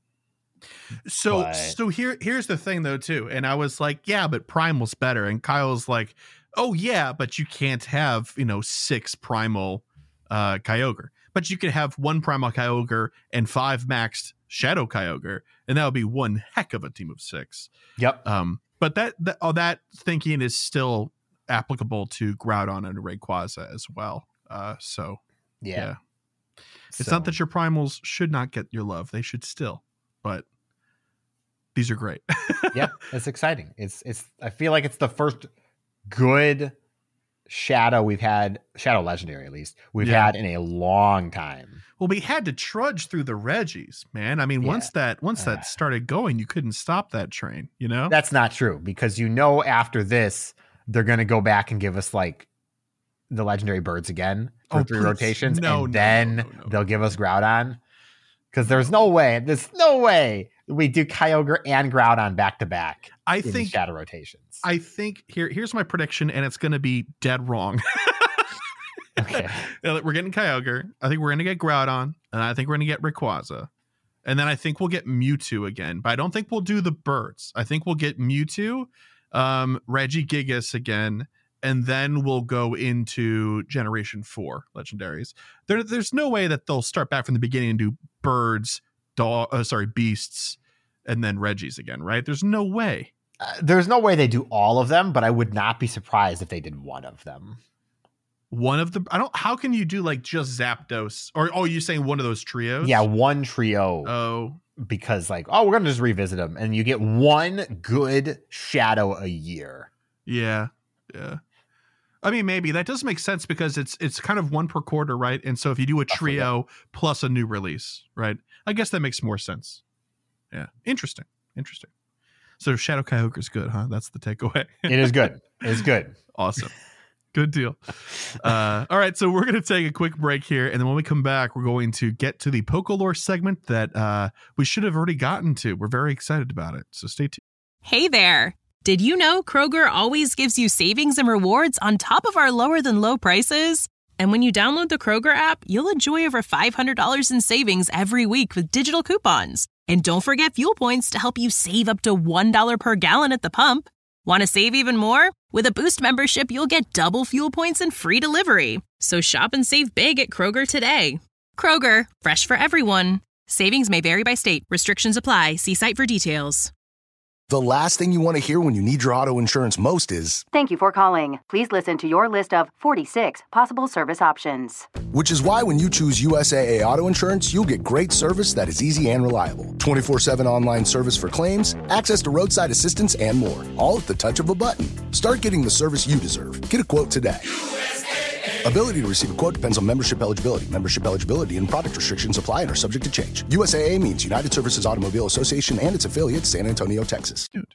so but... so here here's the thing though too. And I was like, yeah, but Primal's better. And Kyle's like, oh yeah, but you can't have, you know, six Primal uh Kyogre. But you could have one Primal Kyogre and five maxed Shadow Kyogre, and that would be one heck of a team of six. Yep. Um But that, that all that thinking is still applicable to Groudon and Rayquaza as well. Uh, so yeah, yeah. It's so. not that your primals should not get your love; they should still. But these are great. Yeah, it's exciting. It's it's. I feel like it's the first good Shadow we've had, Shadow Legendary at least, we've yeah. had in a long time. Well, we had to trudge through the Reggies, man. I mean, yeah. once that once that started going, you couldn't stop that train, you know? That's not true, because you know after this, they're going to go back and give us like the legendary birds again for oh, three please. rotations, no, and no, then no, no, no. they'll give us Groudon. Because there's no way, there's no way we do Kyogre and Groudon back to back. I in think shadow rotations. I think here here's my prediction, and it's going to be dead wrong. Okay. We're getting Kyogre. I think we're going to get Groudon, and I think we're going to get Rayquaza. And then I think we'll get Mewtwo again, but I don't think we'll do the birds. I think we'll get Mewtwo, um, Regigigas again, and then we'll go into Generation four legendaries. There, there's no way that they'll start back from the beginning and do birds, dog, uh, sorry, beasts, and then Reggies again, right? There's no way. Uh, there's no way they do all of them, but I would not be surprised if they did one of them. One of the, I don't, how can you do like just Zapdos? Or, oh, you saying one of those trios? Yeah, one trio. Oh. Because like, oh, we're going to just revisit them. And you get one good Shadow a year. Yeah. Yeah. I mean, maybe that does make sense because it's it's kind of one per quarter, right? And so if you do a trio plus a new release, right? I guess that makes more sense. Yeah. Interesting. Interesting. So Shadow Kyogre is good, huh? That's the takeaway. It is good. It is good. Awesome. Good deal. Uh, all right, so we're going to take a quick break here, and then when we come back, we're going to get to the Pokelore segment that uh, we should have already gotten to. We're very excited about it, so stay tuned. Hey there. Did you know Kroger always gives you savings and rewards on top of our lower-than-low prices? And when you download the Kroger app, you'll enjoy over five hundred dollars in savings every week with digital coupons. And don't forget fuel points to help you save up to one dollar per gallon at the pump. Want to save even more? With a Boost membership, you'll get double fuel points and free delivery. So shop and save big at Kroger today. Kroger, fresh for everyone. Savings may vary by state. Restrictions apply. See site for details. The last thing you want to hear when you need your auto insurance most is, "Thank you for calling. Please listen to your list of forty-six possible service options." Which is why when you choose U S A A Auto Insurance, you'll get great service that is easy and reliable. twenty-four seven online service for claims, access to roadside assistance, and more. All at the touch of a button. Start getting the service you deserve. Get a quote today. U S A A Ability to receive a quote depends on membership eligibility. Membership eligibility and product restrictions apply and are subject to change. U S A A means United Services Automobile Association and its affiliates, San Antonio, Texas. Dude.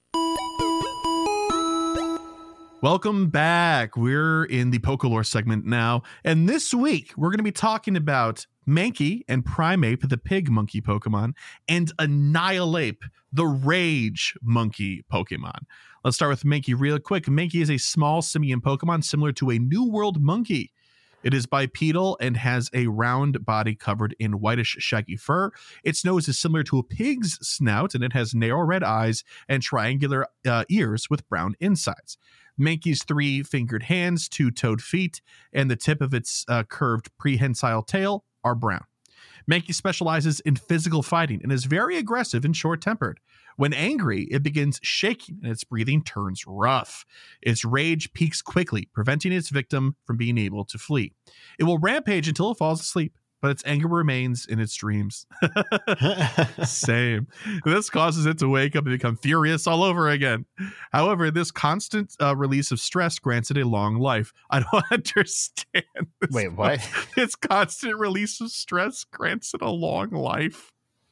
Welcome back. We're in the Pokelore segment now. And this week, we're going to be talking about Mankey and Primeape, the pig monkey Pokemon, and Annihilape, the rage monkey Pokemon. Let's start with Mankey real quick. Mankey is a small simian Pokemon similar to a New World monkey. It is bipedal and has a round body covered in whitish shaggy fur. Its nose is similar to a pig's snout, and it has narrow red eyes and triangular uh, ears with brown insides. Mankey's three-fingered hands, two-toed feet, and the tip of its uh, curved prehensile tail are brown. Mankey specializes in physical fighting and is very aggressive and short-tempered. When angry, it begins shaking and its breathing turns rough. Its rage peaks quickly, preventing its victim from being able to flee. It will rampage until it falls asleep, but its anger remains in its dreams. Same. This causes it to wake up and become furious all over again. However, this constant uh, release of stress grants it a long life. I don't understand this. Wait, what? Its constant release of stress grants it a long life.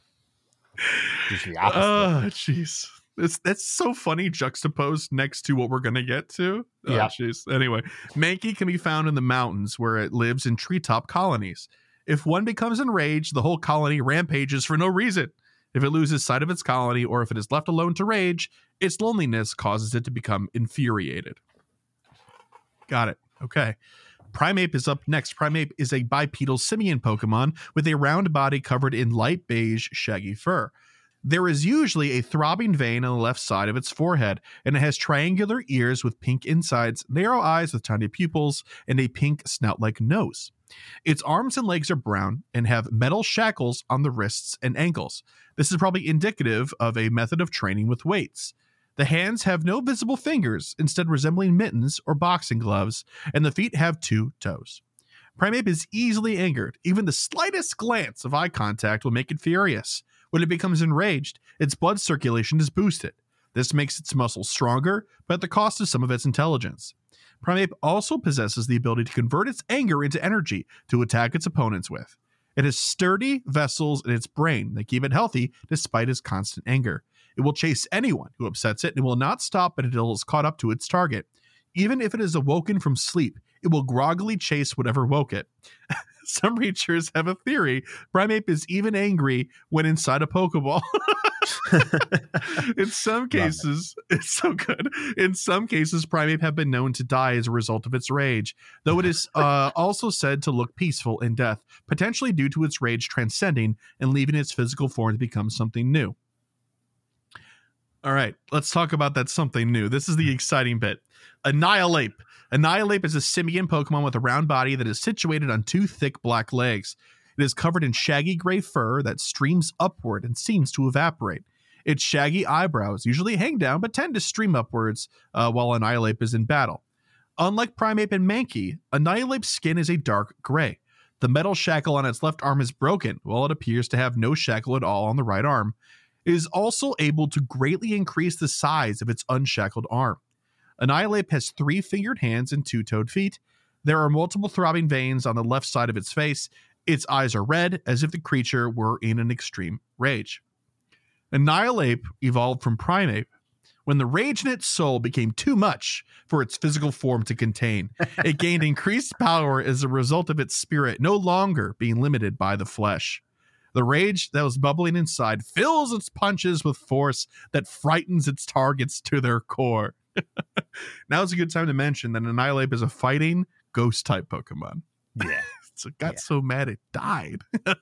Oh, jeez. It's that's so funny juxtaposed next to what we're going to get to. Oh, yeah. Jeez. Anyway, Mankey can be found in the mountains where it lives in treetop colonies. If one becomes enraged, the whole colony rampages for no reason. If it loses sight of its colony or if it is left alone to rage, its loneliness causes it to become infuriated. Got it. Okay. Primeape is up next. Primeape is a bipedal simian Pokemon with a round body covered in light beige shaggy fur. There is usually a throbbing vein on the left side of its forehead, and it has triangular ears with pink insides, narrow eyes with tiny pupils, and a pink snout-like nose. Its arms and legs are brown and have metal shackles on the wrists and ankles. This is probably indicative of a method of training with weights. The hands have no visible fingers, instead resembling mittens or boxing gloves, and the feet have two toes. Primeape is easily angered. Even the slightest glance of eye contact will make it furious. When it becomes enraged, its blood circulation is boosted. This makes its muscles stronger, but at the cost of some of its intelligence. Primeape also possesses the ability to convert its anger into energy to attack its opponents with. It has sturdy vessels in its brain that keep it healthy despite its constant anger. It will chase anyone who upsets it and will not stop until it is caught up to its target. Even if it is awoken from sleep, it will groggily chase whatever woke it. Some researchers have a theory Primeape is even angry when inside a Pokeball. In some cases, it. it's so good. In some cases, Primeape have been known to die as a result of its rage, though it is uh, also said to look peaceful in death, potentially due to its rage transcending and leaving its physical form to become something new. All right, let's talk about that something new. This is the exciting bit. Annihilape. Annihilape is a simian Pokemon with a round body that is situated on two thick black legs. It is covered in shaggy gray fur that streams upward and seems to evaporate. Its shaggy eyebrows usually hang down but tend to stream upwards uh, while Annihilape is in battle. Unlike Primeape and Mankey, Annihilape's skin is a dark gray. The metal shackle on its left arm is broken, while it appears to have no shackle at all on the right arm. It is also able to greatly increase the size of its unshackled arm. Annihilape has three fingered hands and two toed feet. There are multiple throbbing veins on the left side of its face. Its eyes are red, as if the creature were in an extreme rage. Annihilape evolved from Primeape. When the rage in its soul became too much for its physical form to contain, it gained increased power as a result of its spirit no longer being limited by the flesh. The rage that was bubbling inside fills its punches with force that frightens its targets to their core. Now is a good time to mention that Annihilape is a fighting ghost-type Pokemon. Yeah. So it got yeah. so mad it died.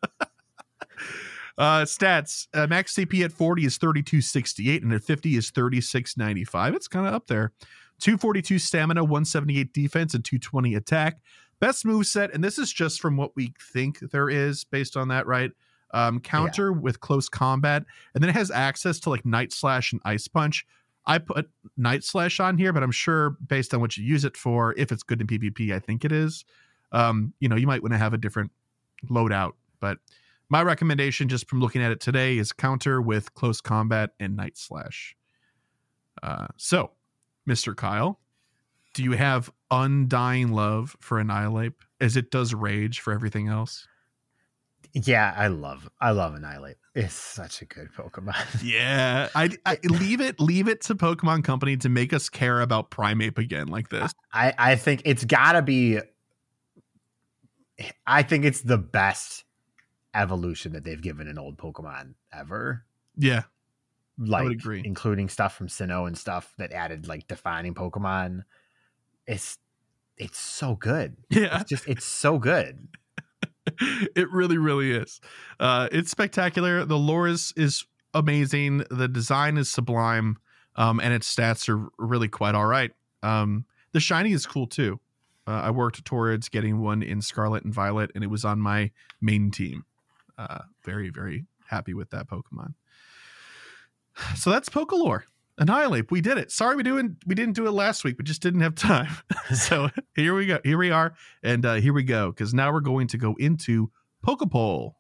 uh, stats. Uh, max C P at forty is thirty-two sixty-eight, and at fifty is thirty-six ninety-five. It's kind of up there. two forty-two stamina, one seventy-eight defense, and two twenty attack. Best moveset, and this is just from what we think there is based on that, right? Um, counter yeah. with close combat, and then it has access to like Night Slash and Ice Punch. I put Night Slash on here, but I'm sure based on what you use it for, if it's good in PvP, I think it is. Um, you know, you might want to have a different loadout, but my recommendation just from looking at it today is counter with close combat and Night Slash. Uh, so, Mister Kyle, Do you have undying love for Annihilate as it does Rage for everything else? Yeah, I love I love Annihilate. It's such a good Pokemon. Yeah, I, I leave it leave it to Pokemon Company to make us care about Primeape again like this. I, I think it's gotta be. I think it's the best evolution that they've given an old Pokemon ever. Yeah, like I would agree. Including stuff from Sinnoh and stuff that added like defining Pokemon. It's it's so good. Yeah, it's just it's so good. It really, really is. Uh, it's spectacular. The lore is is amazing. The design is sublime, um, and its stats are really quite all right. Um, the shiny is cool too. Uh, I worked towards getting one in Scarlet and Violet, and it was on my main team. Uh, very, very happy with that Pokemon. So that's Pokelore. Annihilate. We did it. Sorry we doing we didn't do it last week. We just didn't have time. So here we go. Here we are, and uh, here we go. Because now we're going to go into Pokepole.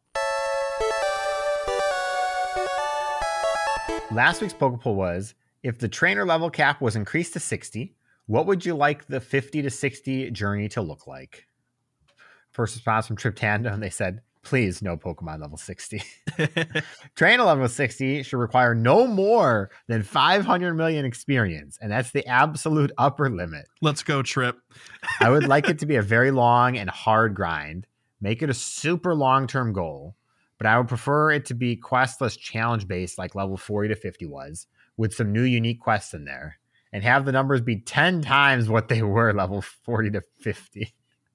Last week's Pokepole was: if the trainer level cap was increased to sixty, what would you like the fifty to sixty journey to look like? First response from Triptando, and they said, please, no Pokemon level sixty. Trainer level sixty should require no more than five hundred million experience, and that's the absolute upper limit. Let's go, Trip. I would like it to be a very long and hard grind. Make it a super long-term goal, but I would prefer it to be questless challenge-based like level forty to fifty was, with some new unique quests in there, and have the numbers be ten times what they were level forty to fifty.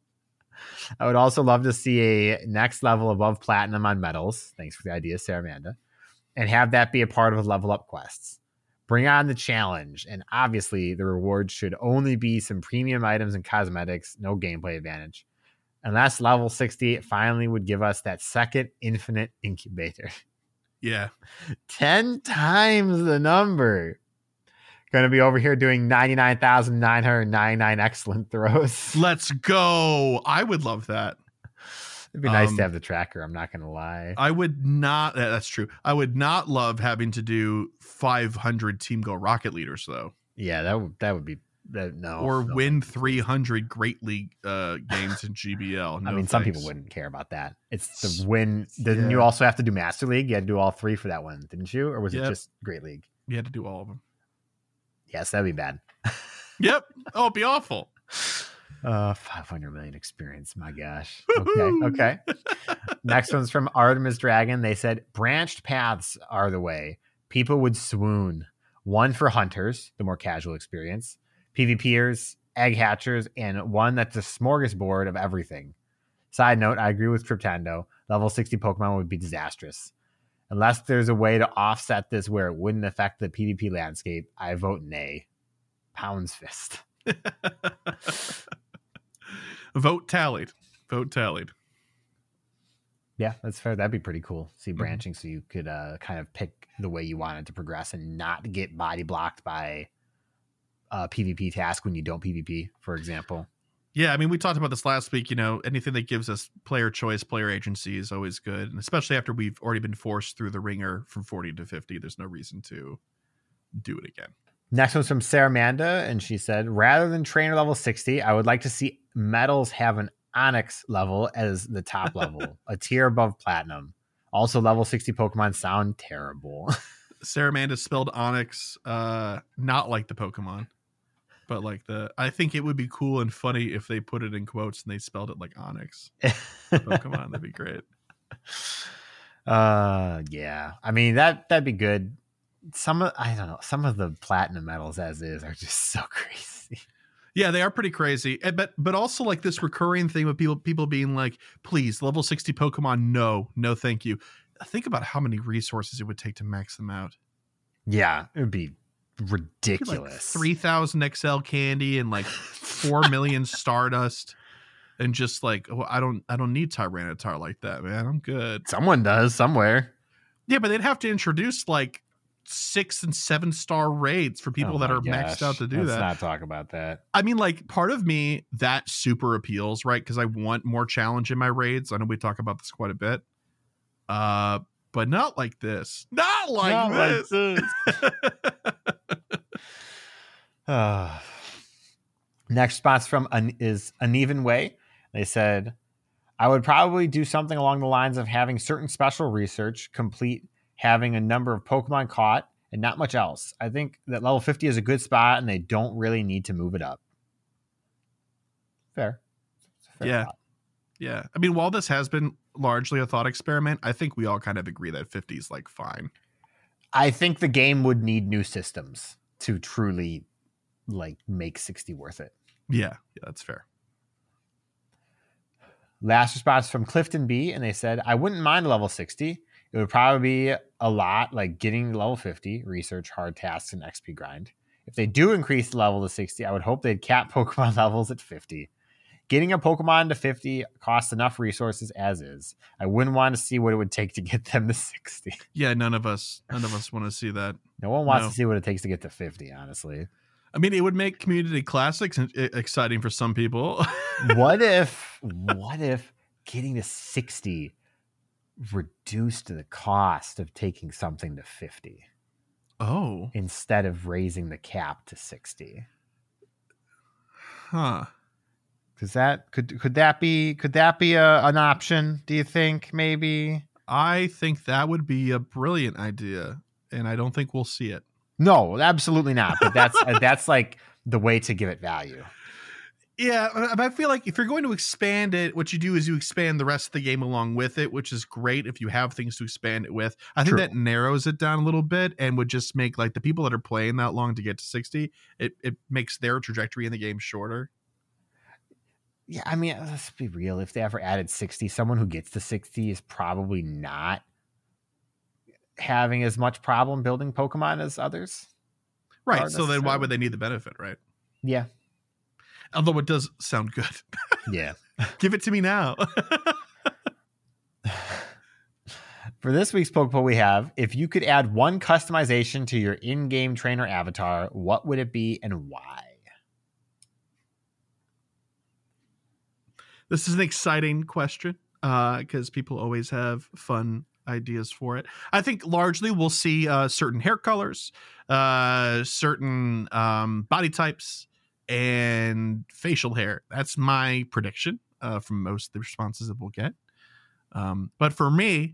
I would also love to see a next level above platinum on medals. Thanks for the idea, Sarah Amanda. And have that be a part of level up quests. Bring on the challenge. And obviously the reward should only be some premium items and cosmetics, no gameplay advantage. Unless level sixty finally would give us that second infinite incubator. Yeah. ten times the number. Going to be over here doing ninety-nine thousand nine hundred ninety-nine excellent throws. Let's go. I would love that. It'd be nice um, to have the tracker. I'm not going to lie. I would not. That's true. I would not love having to do five hundred Team Go Rocket Leaders, though. Yeah, that would that would be that, no. Or no. win three hundred Great League uh, games in G B L. No I mean, thanks. some people wouldn't care about that. It's the win. Didn't Yeah. you also have to do Master League? You had to do all three for that one, didn't you? Or was Yep. it just Great League? You had to do all of them. Yes, that'd be bad. Yep. Oh, it'd be awful. Uh, five hundred million experience. My gosh. Okay. Okay. Next one's from Artemis Dragon. They said branched paths are the way. People would swoon. One for hunters, the more casual experience, PvPers, egg hatchers, and one that's a smorgasbord of everything. Side note, I agree with Triptando. Level sixty Pokemon would be disastrous. Unless there's a way to offset this where it wouldn't affect the PvP landscape, I vote nay. Pound's fist. Vote tallied. Vote tallied. Yeah, that's fair. That'd be pretty cool. See branching mm-hmm. so you could uh, kind of pick the way you wanted to progress and not get body blocked by a PvP task when you don't PvP, for example. Yeah, I mean, we talked about this last week. You know, anything that gives us player choice, player agency is always good. And especially after we've already been forced through the ringer from forty to fifty, there's no reason to do it again. Next one's from Sarah Amanda, and she said, rather than trainer level sixty, I would like to see medals have an Onyx level as the top level, a tier above platinum. Also, level sixty Pokemon sound terrible. Sarah Amanda spelled Onyx, uh, not like the Pokemon. But like the, I think it would be cool and funny if they put it in quotes and they spelled it like Onyx. Pokemon, that'd be great. Uh, yeah. I mean that that'd be good. Some of I don't know. Some of the platinum medals as is are just so crazy. Yeah, they are pretty crazy. But but also like this recurring thing with people people being like, please, level sixty Pokemon, no, no, thank you. Think about how many resources it would take to max them out. Yeah, it would be ridiculous. Like three thousand X L candy and like four million Stardust, and just like, oh, I don't I don't need Tyranitar like that, man. I'm good. Someone does somewhere. Yeah, but they'd have to introduce like six and seven star raids for people oh that are gosh. maxed out to do Let's that. Let's not talk about that. I mean, like part of me that super appeals, right? Because I want more challenge in my raids. I know we talk about this quite a bit. Uh, but not like this. Not like Not this. Like this. uh, Next response from an, is Uneven Way. They said, I would probably do something along the lines of having certain special research complete, having a number of Pokemon caught, and not much else. I think that level fifty is a good spot, and they don't really need to move it up. Fair. Fair yeah. thought. Yeah. I mean, while this has been largely a thought experiment, I think we all kind of agree that fifty is like fine. I think the game would need new systems to truly like make sixty worth it. Yeah, yeah, that's fair. Last response from Clifton B, and they said, I wouldn't mind level sixty. It would probably be a lot like getting level fifty, research, hard tasks, and X P grind. If they do increase the level to sixty, I would hope they'd cap Pokemon levels at fifty. Getting a Pokemon to fifty costs enough resources as is. I wouldn't want to see what it would take to get them to sixty. Yeah, none of us, none of us want to see that. No one wants No. to see what it takes to get to fifty, honestly. I mean, it would make community classics exciting for some people. What if, what if getting to sixty reduced the cost of taking something to fifty Oh, instead of raising the cap to sixty? huh. Does that could could that be could that be a, an option? Do you think maybe? I think that would be a brilliant idea, and I don't think we'll see it. No, absolutely not. But that's that's like the way to give it value. Yeah, but I feel like if you're going to expand it, what you do is you expand the rest of the game along with it, which is great if you have things to expand it with. I think True. that narrows it down a little bit and would just make like the people that are playing that long to get to sixty, it, it makes their trajectory in the game shorter. Yeah, I mean, let's be real. If they ever added sixty, someone who gets to sixty is probably not having as much problem building Pokemon as others. Right. Are So then why necessarily. would they need the benefit, right? Yeah. Although it does sound good. Yeah. Give it to me now. For this week's Pokeball, we have, if you could add one customization to your in-game trainer avatar, what would it be and why? This is an exciting question because uh, people always have fun ideas for it. I think largely we'll see uh, certain hair colors, uh, certain um, body types, and facial hair. That's my prediction uh, from most of the responses that we'll get. Um, but for me,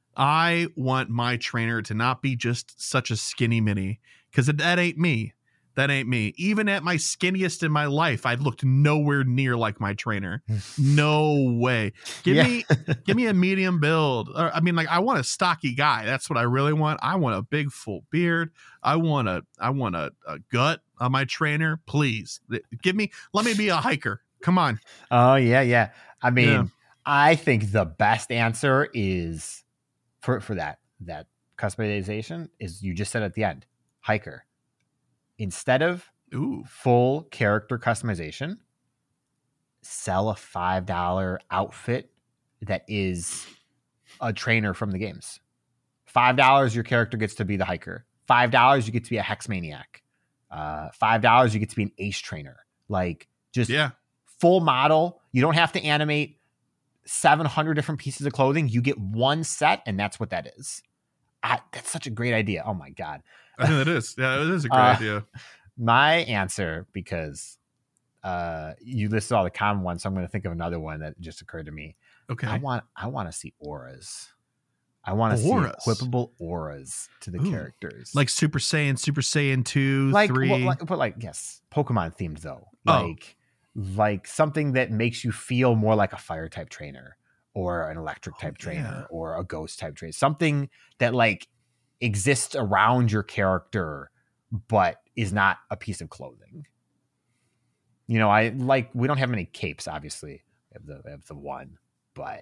I want my trainer to not be just such a skinny mini because that ain't me. That ain't me. Even at my skinniest in my life, I looked nowhere near like my trainer. No way. Give Yeah. me, give me a medium build. Or, I mean, like I want a stocky guy. That's what I really want. I want a big full beard. I want a, I want a, a gut on my trainer. Please give me. Let me be a hiker. Come on. Oh, yeah, yeah. I mean, Yeah. I think the best answer is for, for that, that customization is you just said at the end, hiker. Instead of Ooh. full character customization, sell a five dollar outfit that is a trainer from the games. five dollars, your character gets to be the hiker. five dollars, you get to be a hex maniac. Uh, five dollars, you get to be an ace trainer. Like, just Yeah. full model. You don't have to animate seven hundred different pieces of clothing. You get one set, and that's what that is. I, that's such a great idea. Oh, my God. I think that is. Yeah, it is a great Uh, idea. My answer, because uh, you listed all the common ones, so I'm going to think of another one that just occurred to me. Okay. I want, I want to see auras. I want to see Auras? equipable auras to the Ooh. characters, Like Super Saiyan, Super Saiyan two, like, three. well, like, but like, yes, Pokemon themed though, Oh. like, like something that makes you feel more like a fire type trainer or an electric type Oh, trainer yeah. or a ghost type trainer, something that like exists around your character, but is not a piece of clothing. You know, I like, we don't have many capes, obviously. We have the, we have the one, but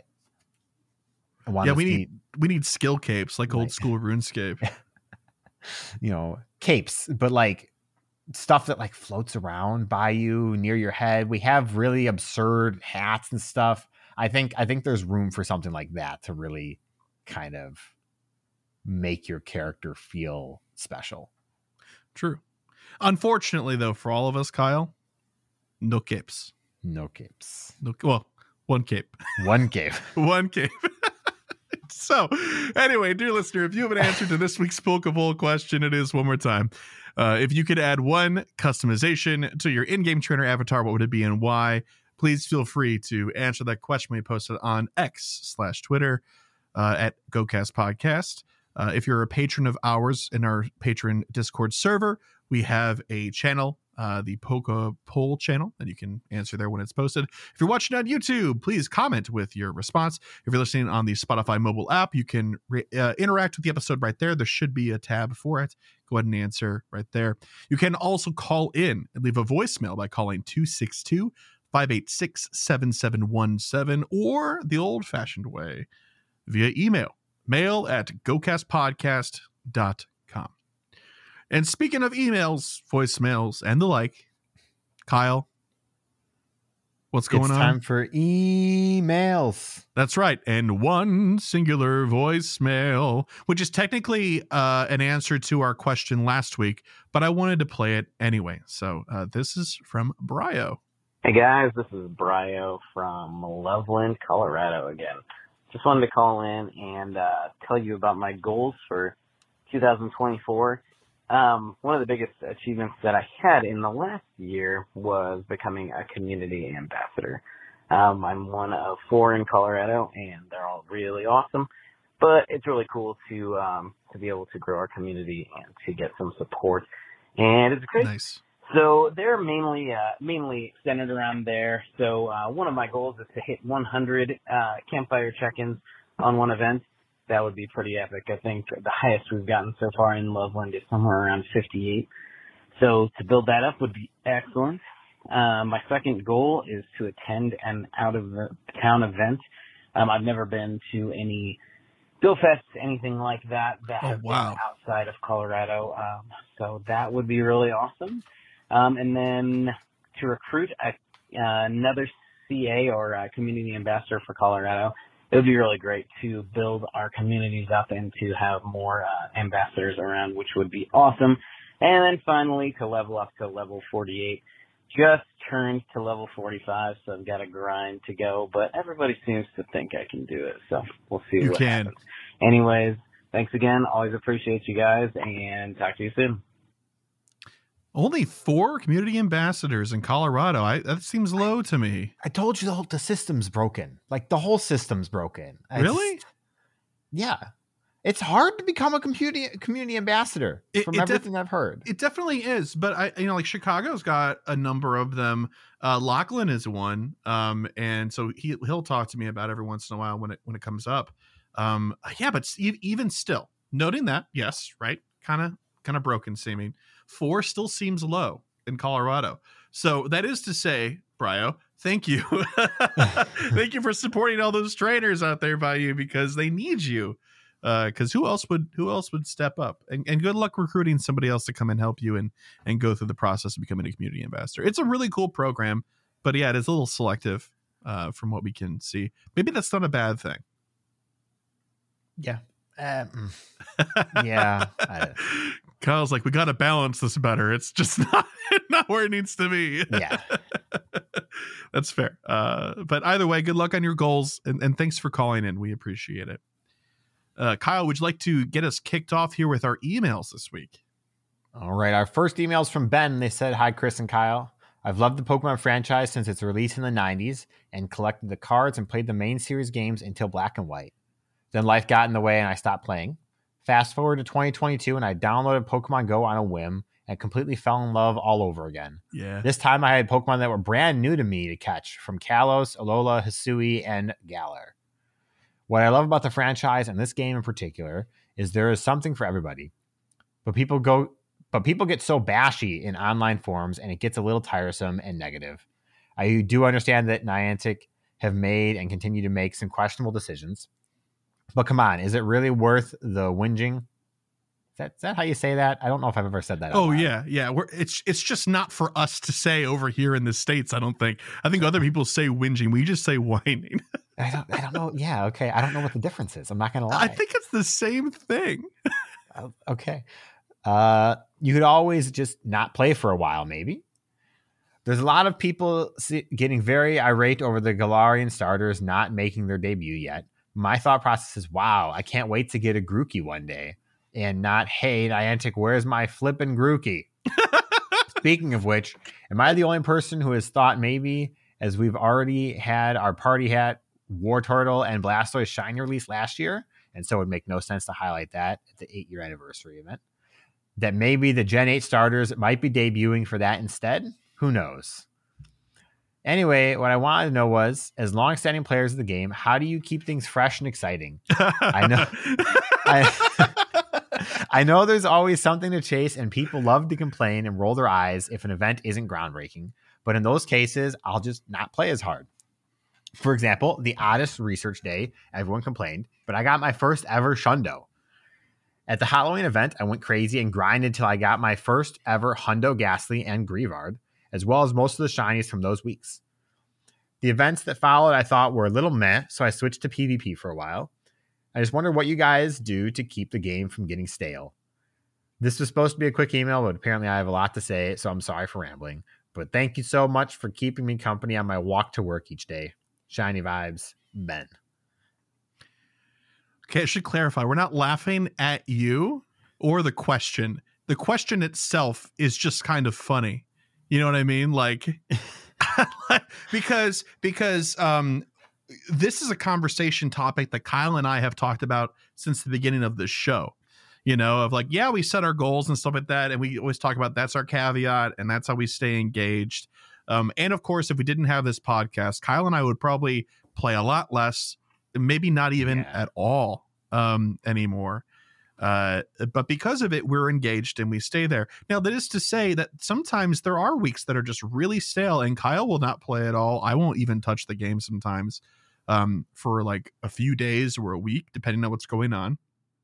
I want Yeah, to we see, need we need skill capes like old Like- school RuneScape. you know, capes, but like stuff that like floats around by you near your head. We have really absurd hats and stuff. I think, I think there's room for something like that to really kind of make your character feel special. True. Unfortunately, though, for all of us, Kyle, no capes. No capes. No, well, one cape. One cape. One cape. So, anyway, dear listener, if you have an answer to this week's Pokeball question, it is one more time. Uh, if you could add one customization to your in-game trainer avatar, what would it be and why? Please feel free to answer that question. We posted on X slash Twitter uh, at GoCast Podcast. Uh, if you're a patron of ours in our patron Discord server, we have a channel, uh, the Poke Poll channel, and you can answer there when it's posted. If you're watching on YouTube, please comment with your response. If you're listening on the Spotify mobile app, you can re- uh, interact with the episode right there. There should be a tab for it. Go ahead and answer right there. You can also call in and leave a voicemail by calling two six two, five eight six, seven seven one seven or the old-fashioned way via email, mail at go cast podcast dot com. And speaking of emails, voicemails, and the like, Kyle, what's going it's on? It's time for emails. That's right. And one singular voicemail, which is technically uh, an answer to our question last week, but I wanted to play it anyway. So uh, this is from Bryo. Hey guys, this is Bryo from Loveland, Colorado again. Just wanted to call in and uh, tell you about my goals for two thousand twenty-four. Um, one of the biggest achievements that I had in the last year was becoming a community ambassador. Um, I'm one of four in Colorado, and they're all really awesome. But it's really cool to um, to be able to grow our community and to get some support. And it's great. Nice. So they're mainly uh, mainly centered around there. So uh, one of my goals is to hit one hundred uh, campfire check-ins on one event. That would be pretty epic. I think the highest we've gotten so far in Loveland is somewhere around fifty-eight. So to build that up would be excellent. Uh, my second goal is to attend an out-of-town event. Um, I've never been to any GoFests, anything like that, that oh, have wow. been outside of Colorado. Um, so that would be really awesome. Um, and then to recruit a, uh, another C A or a community ambassador for Colorado, it would be really great to build our communities up and to have more uh, ambassadors around, which would be awesome. And then finally, to level up to level forty-eight. Just turned to level forty-five, so I've got a grind to go, but everybody seems to think I can do it, so we'll see you what can. happens. Anyways, thanks again. Always appreciate you guys, and talk to you soon. Only four community ambassadors in Colorado. I, that seems low to me. I told you the whole the system's broken. Like the whole system's broken. I really? Just, yeah. It's hard to become a community community ambassador it, from it everything def- I've heard. It definitely is, but I, you know, like Chicago's got a number of them. Uh, Lachlan is one, um, and so he he'll talk to me about every once in a while when it when it comes up. Um, yeah, but even still, noting that, yes, right, kind of kind of broken seeming. Four still seems low in Colorado. So that is to say, Bryo, thank you. Thank you for supporting all those trainers out there by you, because they need you. Because uh, who else would who else would step up? And, and good luck recruiting somebody else to come and help you and and go through the process of becoming a community ambassador. It's a really cool program, but yeah, it is a little selective uh, from what we can see. Maybe that's not a bad thing. Yeah. Um, yeah. I, Kyle's like, we got to balance this better. It's just not not where it needs to be. Yeah. That's fair. Uh, but either way, good luck on your goals, and, and thanks for calling in. We appreciate it. Uh, Kyle, would you like to get us kicked off here with our emails this week? All right. Our first email's from Ben. They said, hi, Chris and Kyle. I've loved the Pokemon franchise since its release in the nineties and collected the cards and played the main series games until Black and White. Then life got in the way and I stopped playing. Fast forward to twenty twenty-two and I downloaded Pokemon Go on a whim and completely fell in love all over again. Yeah. This time I had Pokemon that were brand new to me to catch, from Kalos, Alola, Hisui, and Galar. What I love about the franchise and this game in particular is there is something for everybody. But people go but people get so bashy in online forums and it gets a little tiresome and negative. I do understand that Niantic have made and continue to make some questionable decisions. But come on, is it really worth the whinging? Is that, is that how you say that? I don't know if I've ever said that. Oh, yeah. Yeah. We're, it's it's just not for us to say over here in the States, I don't think. I think other people say whinging. We just say whining. I don't, I don't know. Yeah, okay. I don't know what the difference is. I'm not going to lie. I think it's the same thing. Okay. Uh, you could always just not play for a while, maybe. There's a lot of people see, getting very irate over the Galarian starters not making their debut yet. my thought process is, wow, I can't wait to get a Grookey one day, and not, hey, Niantic, where's my flippin' Grookey? Speaking of which, am I the only person who has thought maybe, as we've already had our Party Hat, War Turtle, and Blastoise Shiny release last year, and so it would make no sense to highlight that at the eight-year anniversary event, that maybe the Gen eight starters might be debuting for that instead? Who knows? Anyway, what I wanted to know was, as long-standing players of the game, how do you keep things fresh and exciting? I know, I, I know there's always something to chase, and people love to complain and roll their eyes if an event isn't groundbreaking. But in those cases, I'll just not play as hard. For example, the oddest research day, everyone complained, but I got my first ever Shundo. At the Halloween event, I went crazy and grinded until I got my first ever Hundo Ghastly and Grievard, as well as most of the shinies from those weeks. The events that followed I thought were a little meh, so I switched to PvP for a while. I just wonder what you guys do to keep the game from getting stale. This was supposed to be a quick email, but apparently I have a lot to say, so I'm sorry for rambling. But thank you so much for keeping me company on my walk to work each day. Shiny vibes, Ben. Okay, I should clarify. We're not laughing at you or the question. The question itself is just kind of funny. You know what I mean? Like, because because um, this is a conversation topic that Kyle and I have talked about since the beginning of the show. You know, of like, yeah, we set our goals and stuff like that, and we always talk about that's our caveat, and that's how we stay engaged. Um, and of course, if we didn't have this podcast, Kyle and I would probably play a lot less, maybe not even yeah. at all um, anymore. Uh, but because of it, we're engaged and we stay there. Now, that is to say that sometimes there are weeks that are just really stale, and Kyle will not play at all. I won't even touch the game sometimes um, for like a few days or a week, depending on what's going on.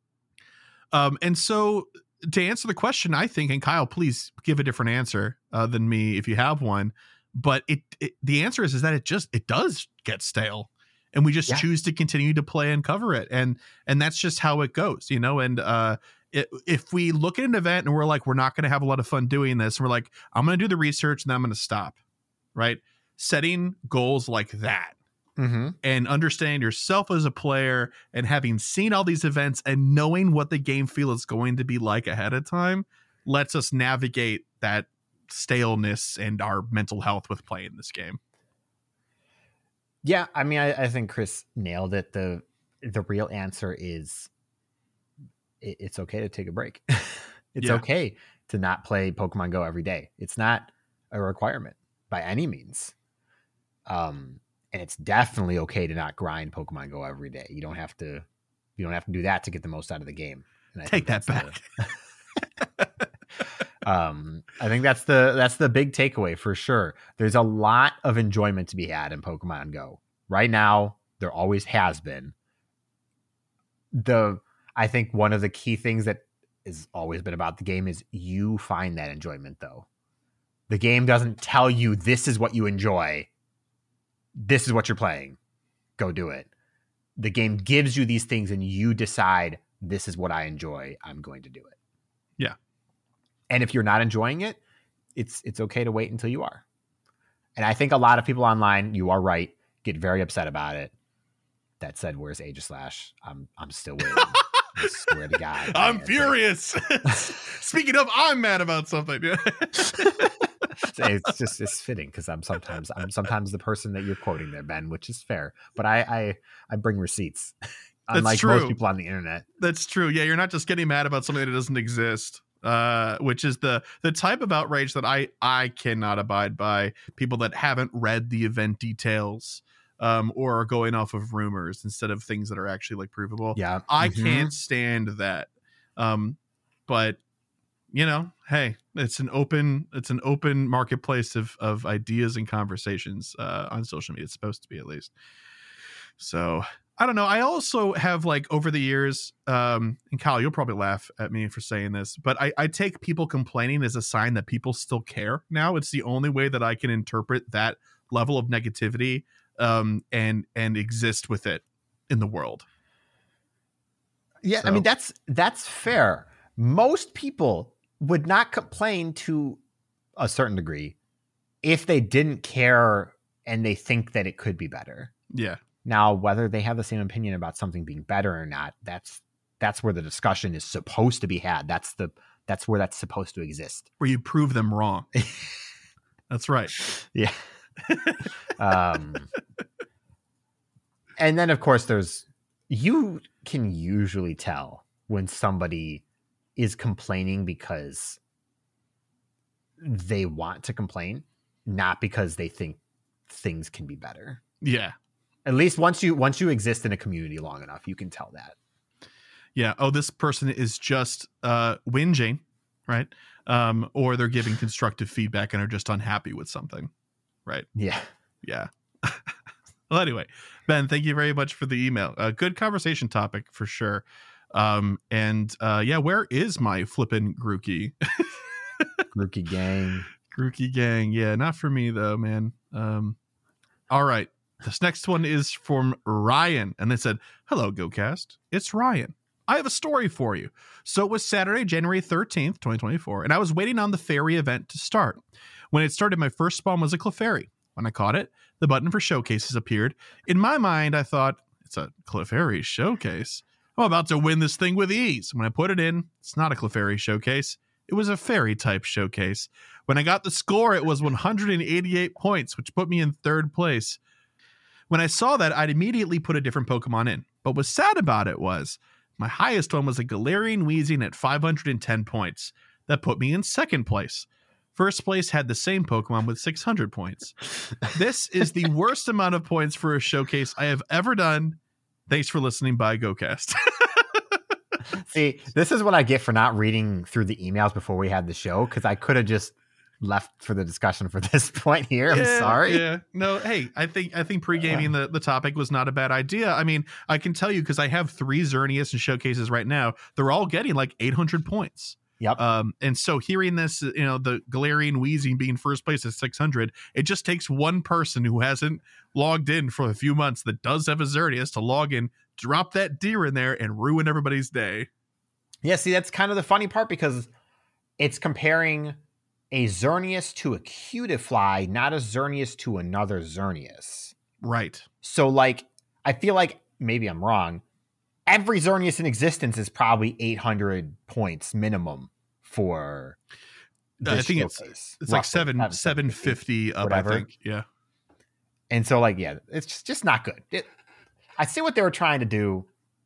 Um, and so to answer the question, I think, and Kyle, please give a different answer uh, than me if you have one. But it, it the answer is is that it just it does get stale, and we just yeah. choose to continue to play and cover it, and and that's just how it goes, you know. And uh, it, if we look at an event and we're like, we're not going to have a lot of fun doing this, and we're like, I'm going to do the research and then I'm going to stop, right? Setting goals like that. Mm-hmm. And understanding yourself as a player and having seen all these events and knowing what the game feel is going to be like ahead of time lets us navigate that staleness and our mental health with playing this game. Yeah, I mean, I, I think Chris nailed it. The the real answer is it, it's okay to take a break. It's yeah. okay to not play Pokemon Go every day. It's not a requirement by any means. Um, and it's definitely okay to not grind Pokemon Go every day. You don't have to. You don't have to do that to get the most out of the game. And I Take that back. The, um, I think that's the that's the big takeaway for sure. There's a lot of enjoyment to be had in Pokemon Go right now. There always has been. The I think one of the key things that has always been about the game is you find that enjoyment, though. The game doesn't tell you this is what you enjoy. This is what you're playing. Go do it. The game gives you these things and you decide this is what I enjoy. I'm going to do it. Yeah. And if you're not enjoying it, it's it's okay to wait until you are. And I think a lot of people online, you are right, get very upset about it. That said, where's Aegislash? I'm I'm still waiting. I swear to God. I'm man, furious. Like, speaking of, I'm mad about something. It's just it's fitting because I'm sometimes I'm sometimes the person that you're quoting there, Ben, which is fair. But I I, I bring receipts, unlike true. most people on the internet. That's true. Yeah, you're not just getting mad about something that doesn't exist. Uh, which is the the type of outrage that I I cannot abide by. People that haven't read the event details, um, or are going off of rumors instead of things that are actually like provable. Yeah, I mm-hmm. can't stand that. Um, but you know, hey, it's an open it's an open marketplace of of ideas and conversations uh, on social media. It's supposed to be, at least. So I don't know. I also have, like, over the years, um, and Kyle, you'll probably laugh at me for saying this, but I, I take people complaining as a sign that people still care now. It's the only way that I can interpret that level of negativity um, and and exist with it in the world. Yeah, so. I mean, that's that's fair. Most people would not complain to a certain degree if they didn't care and they think that it could be better. Yeah. Now, whether they have the same opinion about something being better or not, that's that's where the discussion is supposed to be had. That's the that's where that's supposed to exist. Where you prove them wrong. That's right. Yeah. um, and then, of course, there's you can usually tell when somebody is complaining because they want to complain, not because they think things can be better. Yeah. At least once you once you exist in a community long enough, you can tell that. Yeah. Oh, this person is just uh, whinging, right? Um, or they're giving constructive feedback and are just unhappy with something, right? Yeah. Yeah. Well, anyway, Ben, thank you very much for the email. A good conversation topic for sure. Um, and uh, yeah, where is my flippin' Grookey? Grookey gang. Grookey gang. Yeah, not for me though, man. Um, all right. This next one is from Ryan. And they said, hello, GoCast. It's Ryan. I have a story for you. So it was Saturday, January thirteenth, twenty twenty-four, and I was waiting on the fairy event to start. When it started, my first spawn was a Clefairy. When I caught it, the button for showcases appeared. In my mind, I thought, it's a Clefairy showcase. I'm about to win this thing with ease. When I put it in, it's not a Clefairy showcase. It was a fairy type showcase. When I got the score, it was one hundred eighty-eight points, which put me in third place. When I saw that, I'd immediately put a different Pokemon in. But what's sad about it was, my highest one was a Galarian Weezing at five hundred ten points. That put me in second place. First place had the same Pokemon with six hundred points. This is the worst amount of points for a showcase I have ever done. Thanks for listening. Bye, GoCast. See, this is what I get for not reading through the emails before we had the show, because I could have just left for the discussion for this point here. I'm yeah, sorry. Yeah. No, hey, I think I think pre-gaming the, the topic was not a bad idea. I mean, I can tell you because I have three Xerneas and showcases right now. They're all getting like eight hundred points. Yep. Um, and so hearing this, you know, the Galarian Weezing being first place at six hundred, it just takes one person who hasn't logged in for a few months that does have a Xerneas to log in, drop that deer in there, and ruin everybody's day. Yeah, see, that's kind of the funny part because it's comparing a Xerneas to a Cutiefly, not a Xerneas to another Xerneas. Right. So, like, I feel like, maybe I'm wrong, every Xerneas in existence is probably eight hundred points minimum for this I think showcase. it's it's Roughly, like seven seven fifty up, whatever. I think. Yeah. And so, like, yeah, it's just, just not good. It, I see what they were trying to do.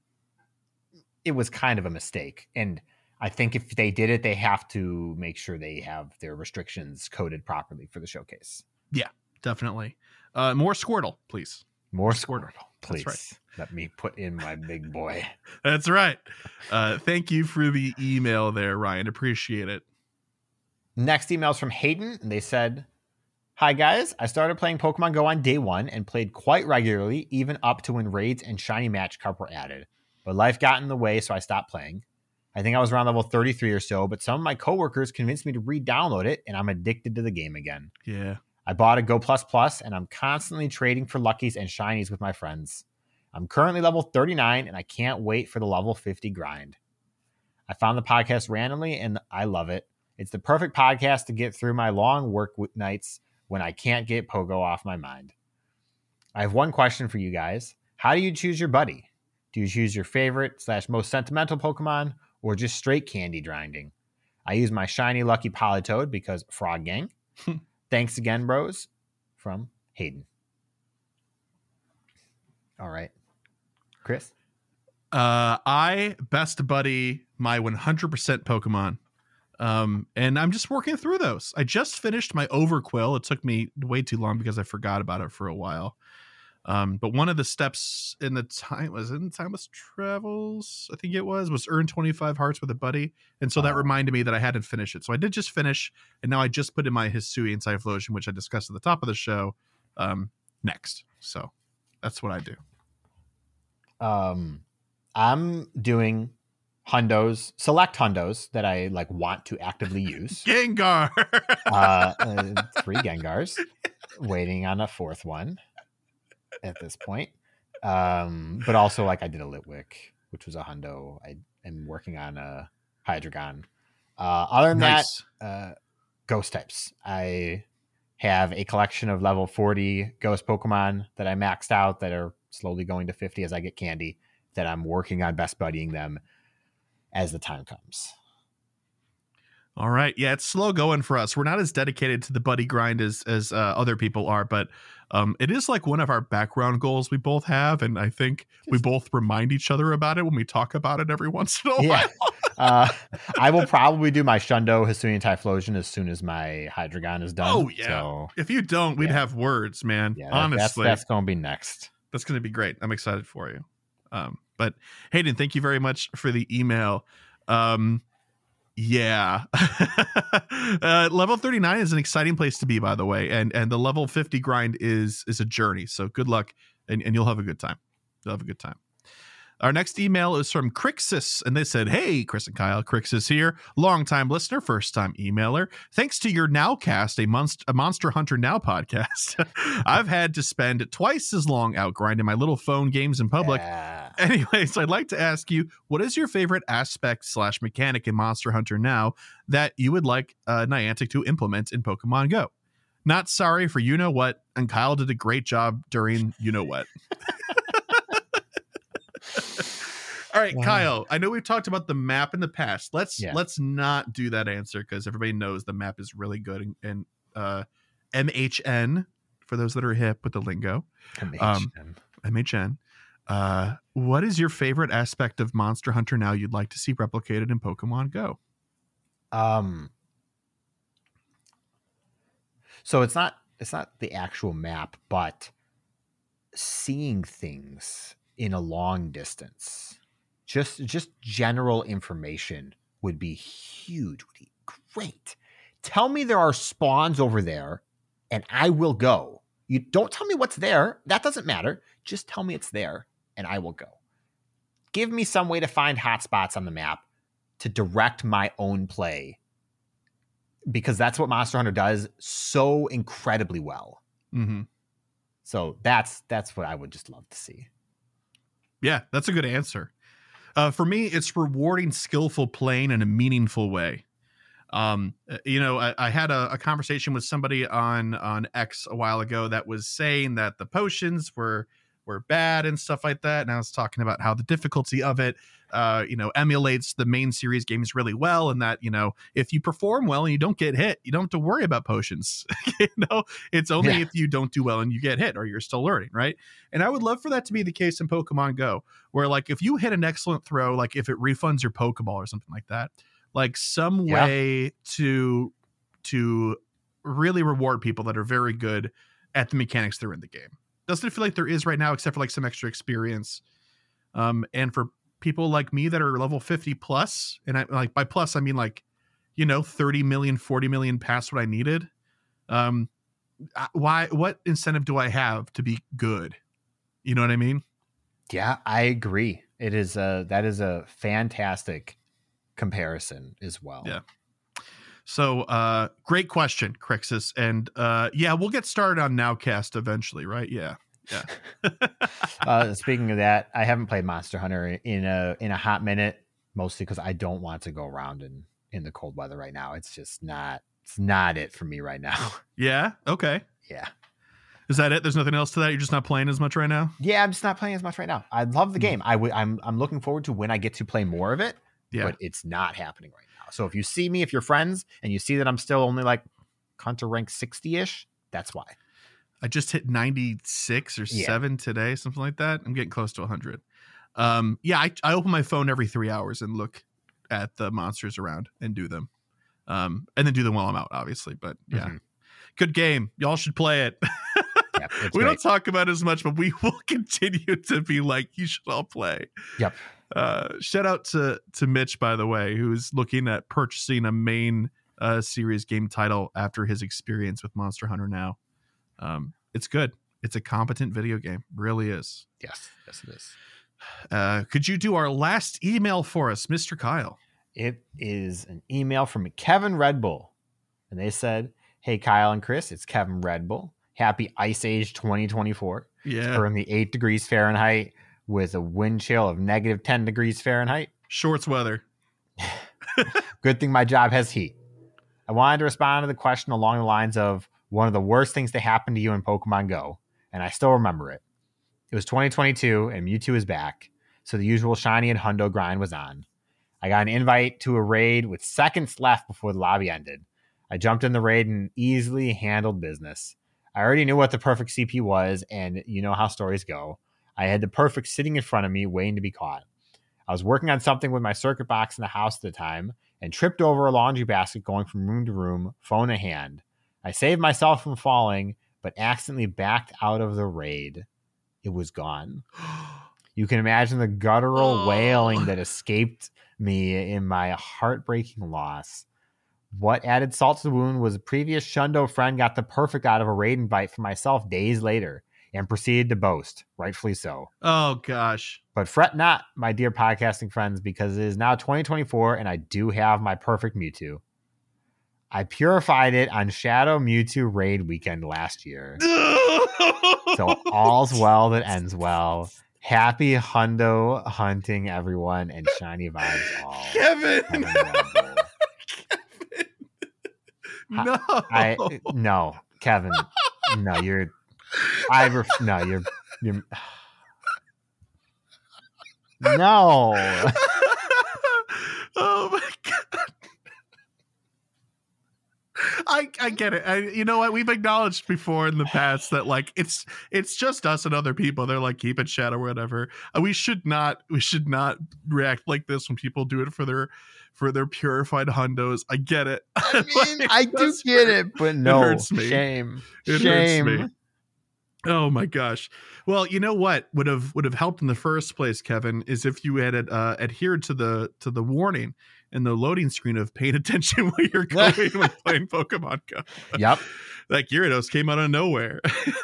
It was kind of a mistake. And I think if they did it, they have to make sure they have their restrictions coded properly for the showcase. Yeah, definitely. Uh, more Squirtle, please. More Squirtle. Squirtle, please. That's right. Let me put in my big boy. That's right. Uh, thank you for the email there, Ryan. Appreciate it. Next email's from Hayden, and they said, hi, guys. I started playing Pokemon Go on day one and played quite regularly, even up to when raids and shiny match cup were added. But life got in the way, so I stopped playing. I think I was around level thirty-three or so, but some of my coworkers convinced me to re-download it, and I'm addicted to the game again. Yeah. I bought a Go Plus Plus, and I'm constantly trading for Luckies and Shinies with my friends. I'm currently level thirty-nine, and I can't wait for the level fifty grind. I found the podcast randomly, and I love it. It's the perfect podcast to get through my long work nights when I can't get Pogo off my mind. I have one question for you guys. How do you choose your buddy? Do you choose your favorite slash most sentimental Pokemon, or just straight candy grinding? I use my shiny Lucky Politoed because Frog Gang. Thanks again, bros. From Hayden. All right. Chris? Uh, I best buddy my one hundred percent Pokemon. Um, and I'm just working through those. I just finished my Overquill. It took me way too long because I forgot about it for a while. Um, but one of the steps in the time was in Timeless Travels, I think it was, was earn twenty-five hearts with a buddy. And so that Oh. reminded me that I hadn't finished it. So I did just finish. And now I just put in my Hisuian Typhlosion, which I discussed at the top of the show, um, next. So that's what I do. Um, I'm doing hundos, select hundos that I like want to actively use. Gengar. uh, uh, three Gengars, waiting on a fourth one at this point. Um, but also like I did a Litwick, which was a hundo. I am working on a Hydreigon. Uh, other than Nice. that, uh, ghost types. I have a collection of level forty ghost Pokemon that I maxed out that are slowly going to fifty as I get candy, that I'm working on best buddying them as the time comes. All right. Yeah, it's slow going for us. We're not as dedicated to the buddy grind as as uh, other people are, but um, it is like one of our background goals we both have, and I think we both remind each other about it when we talk about it every once in a Yeah. while. uh, I will probably do my Shundo Hisuian Typhlosion as soon as my Hydreigon is done. Oh, yeah. So, If you don't, we'd Yeah. have words, man. yeah, that- Honestly, that's, that's going to be next. that's going to be great. I'm excited for you. Um, but Hayden, thank you very much for the email. Um, yeah. uh, level thirty-nine is an exciting place to be, by the way. And, and the level fifty grind is, is a journey. So good luck and, and you'll have a good time. You'll have a good time. Our next email is from Crixus, and they said, "Hey, Chris and Kyle, Crixus here, longtime listener, first time emailer. Thanks to your Nowcast, a, monst- a Monster Hunter Now podcast, I've had to spend twice as long out grinding my little phone games in public. Yeah. Anyways, I'd like to ask you, what is your favorite aspect slash mechanic in Monster Hunter Now that you would like uh, Niantic to implement in Pokemon Go? Not sorry for you know what, and Kyle did a great job during you know what." All right, Wow. Kyle, I know we've talked about the map in the past. Let's Yeah. let's not do that answer because everybody knows the map is really good. And, and uh, M H N, for those that are hip with the lingo, Um, M H N. Uh, what is your favorite aspect of Monster Hunter Now you'd like to see replicated in Pokemon Go? Um, so it's not it's not the actual map, but seeing things in a long distance, just just general information would be huge. Would be great. Tell me there are spawns over there, and I will go. You don't tell me what's there. That doesn't matter. Just tell me it's there, and I will go. Give me some way to find hotspots on the map to direct my own play, because that's what Monster Hunter does so incredibly well. Mm-hmm. So that's that's what I would just love to see. Yeah, that's a good answer. Uh, for me, it's rewarding skillful playing in a meaningful way. Um, uh, you know, I, I had a, a conversation with somebody on on X a while ago that was saying that the potions were were bad and stuff like that, and I was talking about how the difficulty of it, uh, you know, emulates the main series games really well, and that, you know, if you perform well and you don't get hit, you don't have to worry about potions. You know, it's only Yeah. if you don't do well and you get hit or you're still learning, right? And I would love for that to be the case in Pokemon Go, where like if you hit an excellent throw, like if it refunds your Pokeball or something like that, like some Yeah. way to to really reward people that are very good at the mechanics that are in the game. Doesn't feel like there is right now, except for like some extra experience. Um, and for people like me that are level fifty plus, and I like by plus, I mean like, you know, thirty million, forty million past what I needed. Um, I- why, what incentive do I have to be good? You know what I mean? Yeah, I agree. It is a that is a fantastic comparison as well. Yeah. So, uh, great question, Crixus. And, uh, yeah, we'll get started on Nowcast eventually, right? Yeah. Yeah. uh, speaking of that, I haven't played Monster Hunter in a in a hot minute, mostly because I don't want to go around in in the cold weather right now. It's just not it's not it for me right now. Yeah. Okay. Yeah. Is that it? There's nothing else to that? You're just not playing as much right now? Yeah, I'm just not playing as much right now. I love the game. I would I'm I'm looking forward to when I get to play more of it, Yeah. but it's not happening right now. So if you see me, if you're friends and you see that I'm still only like Hunter rank sixty-ish, that's why. I just hit ninety-six or Yeah. seven today, something like that. I'm getting close to one hundred. Um, yeah, I, I open my phone every three hours and look at the monsters around and do them. Um, and then do them while I'm out, obviously. But yeah, Mhm. good game. Y'all should play it. Yep, it's We great. don't talk about it as much, but we will continue to be like, you should all play. Yep. Uh, shout out to to Mitch, by the way, who's looking at purchasing a main uh, series game title after his experience with Monster Hunter Now. Um, it's good. It's a competent video game. Really is. Yes. Yes, it is. Uh, could you do our last email for us, Mister Kyle? It is an email from Kevin Red Bull. And they said, "Hey, Kyle and Chris, it's Kevin Red Bull. Happy Ice Age twenty twenty-four. Yeah. Currently eight degrees Fahrenheit with a wind chill of negative ten degrees Fahrenheit. Shorts weather. Good thing my job has heat. I wanted to respond to the question along the lines of one of the worst things to happen to you in Pokemon Go, and I still remember it. It was twenty twenty-two and Mewtwo is back. So the usual shiny and hundo grind was on. I got an invite to a raid with seconds left before the lobby ended. I jumped in the raid and easily handled business. I already knew what the perfect C P was, and you know how stories go. I had the perfect sitting in front of me, waiting to be caught. I was working on something with my circuit box in the house at the time and tripped over a laundry basket going from room to room, phone in hand. I saved myself from falling, but accidentally backed out of the raid. It was gone. You can imagine the guttural oh. wailing that escaped me in my heartbreaking loss. What added salt to the wound was a previous Shundo friend got the perfect out of a raid invite for myself days later and proceeded to boast, rightfully so. Oh, gosh. But fret not, my dear podcasting friends, because it is now twenty twenty-four and I do have my perfect Mewtwo. I purified it on Shadow Mewtwo raid weekend last year. So all's well that ends well. Happy hundo hunting, everyone, and shiny vibes all. Kevin! Kevin. No. I, I no, Kevin. No, you're I ref, no, you're you're No. Oh my god. I I get it. I, you know what? We've acknowledged before in the past that like it's it's just us and other people. They're like, keep it shadow, whatever. Uh, we should not we should not react like this when people do it for their for their purified hundos. I get it. I mean, like, I do get it, but no, it hurts me. Shame. It Shame. hurts me. Oh my gosh. Well, you know what would have would have helped in the first place, Kevin, is if you had uh, adhered to the to the warning in the loading screen of paying attention while you're going when playing Pokemon Go. Yep. Like Gyarados came out of nowhere.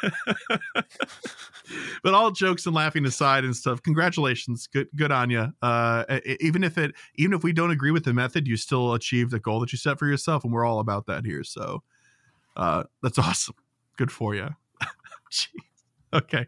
But all jokes and laughing aside and stuff, congratulations. Good good on you. Uh, even if it even if we don't agree with the method, you still achieved the goal that you set for yourself, and we're all about that here. So uh, that's awesome. Good for you. Jeez. Okay.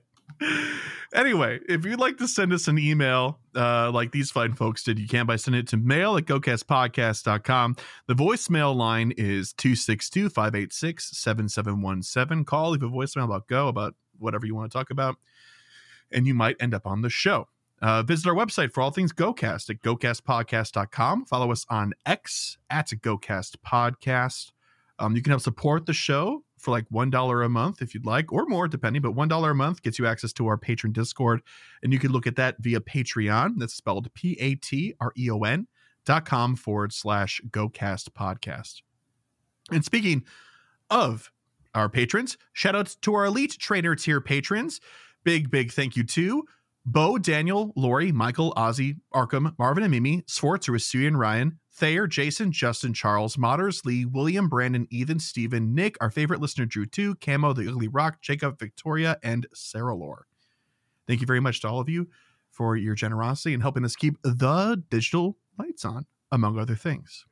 Anyway, if you'd like to send us an email uh, like these fine folks did, you can by sending it to mail at go cast podcast dot com. The voicemail line is two six two, five eight six, seven seven one seven. Call, leave a voicemail about Go, about whatever you want to talk about, and you might end up on the show. Uh, visit our website for all things GoCast at go cast podcast dot com. Follow us on X at GoCastPodcast. Um, you can help support the show for like one dollar a month if you'd like, or more depending, but one dollar a month gets you access to our patron Discord, and you can look at that via Patreon. That's spelled P A T R E O N dot com forward slash GoCast Podcast. And speaking of our patrons, shout out to our Elite Trainer tier patrons. Big, big thank you to Bo, Daniel, Lori, Michael, Ozzy, Arkham, Marvin and Mimi, Swartz, Urusui and Ryan, Thayer, Jason, Justin, Charles, Modders, Lee, William, Brandon, Ethan, Steven, Nick, our favorite listener, Drew two, Camo, The Ugly Rock, Jacob, Victoria, and Sarah Lore. Thank you very much to all of you for your generosity and helping us keep the digital lights on, among other things.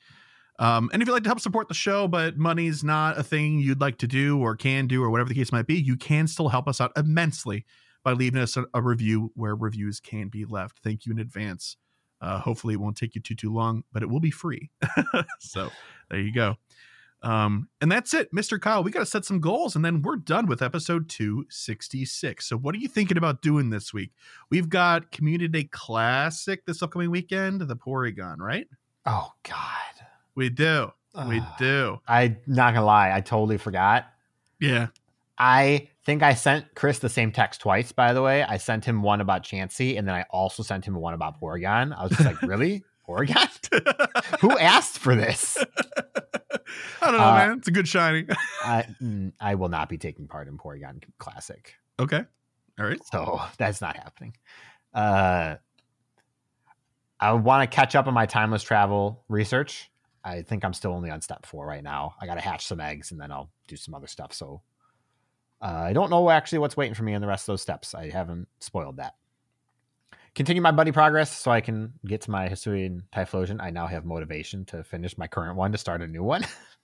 Um, and if you'd like to help support the show, but money's not a thing you'd like to do or can do or whatever the case might be, you can still help us out immensely by leaving us a, a review where reviews can be left. Thank you in advance. Uh, hopefully it won't take you too, too long, but it will be free. So there you go. Um, and that's it, Mister Kyle. We got to set some goals and then we're done with episode two sixty-six. So what are you thinking about doing this week? We've got Community Day Classic this upcoming weekend, the Porygon, right? Oh, God. We do. We Uh, do. I'm not going to lie. I totally forgot. Yeah. I think I sent Chris the same text twice, by the way. I sent him one about Chansey, and then I also sent him one about Porygon. I was just like, really? Porygon? Who asked for this? I don't know, Uh, man. It's a good shiny. I, mm, I will not be taking part in Porygon Classic. Okay. All right. So that's not happening. Uh, I want to catch up on my timeless travel research. I think I'm still only on step four right now. I got to hatch some eggs, and then I'll do some other stuff. So uh, I don't know actually what's waiting for me in the rest of those steps. I haven't spoiled that. Continue my buddy progress so I can get to my Hisuian Typhlosion. I now have motivation to finish my current one to start a new one.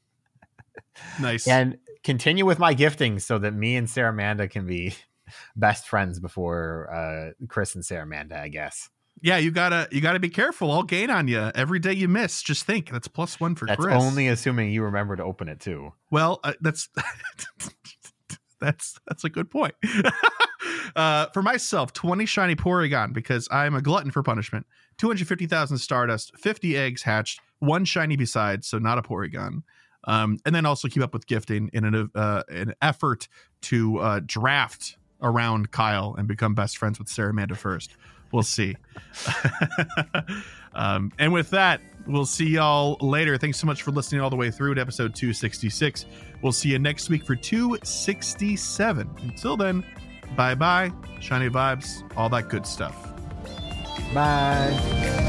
Nice. And continue with my gifting so that me and Sarah Amanda can be best friends before uh, Chris and Sarah Amanda, I guess. Yeah, you gotta you gotta be careful. I'll gain on you every day you miss. Just think that's plus one for That's Chris. only assuming you remember to open it too. Well, uh, that's that's that's a good point. Uh, for myself, twenty shiny Porygon because I'm a glutton for punishment. two hundred fifty thousand Stardust, fifty eggs hatched, one shiny besides, so not a Porygon. Um, and then also keep up with gifting in an, uh, an effort to uh, draft around Kyle and become best friends with Saramanda first. We'll see. um, and with that, we'll see y'all later. Thanks so much for listening all the way through to episode two sixty-six. We'll see you next week for two sixty-seven. Until then, bye-bye, shiny vibes, all that good stuff. Bye.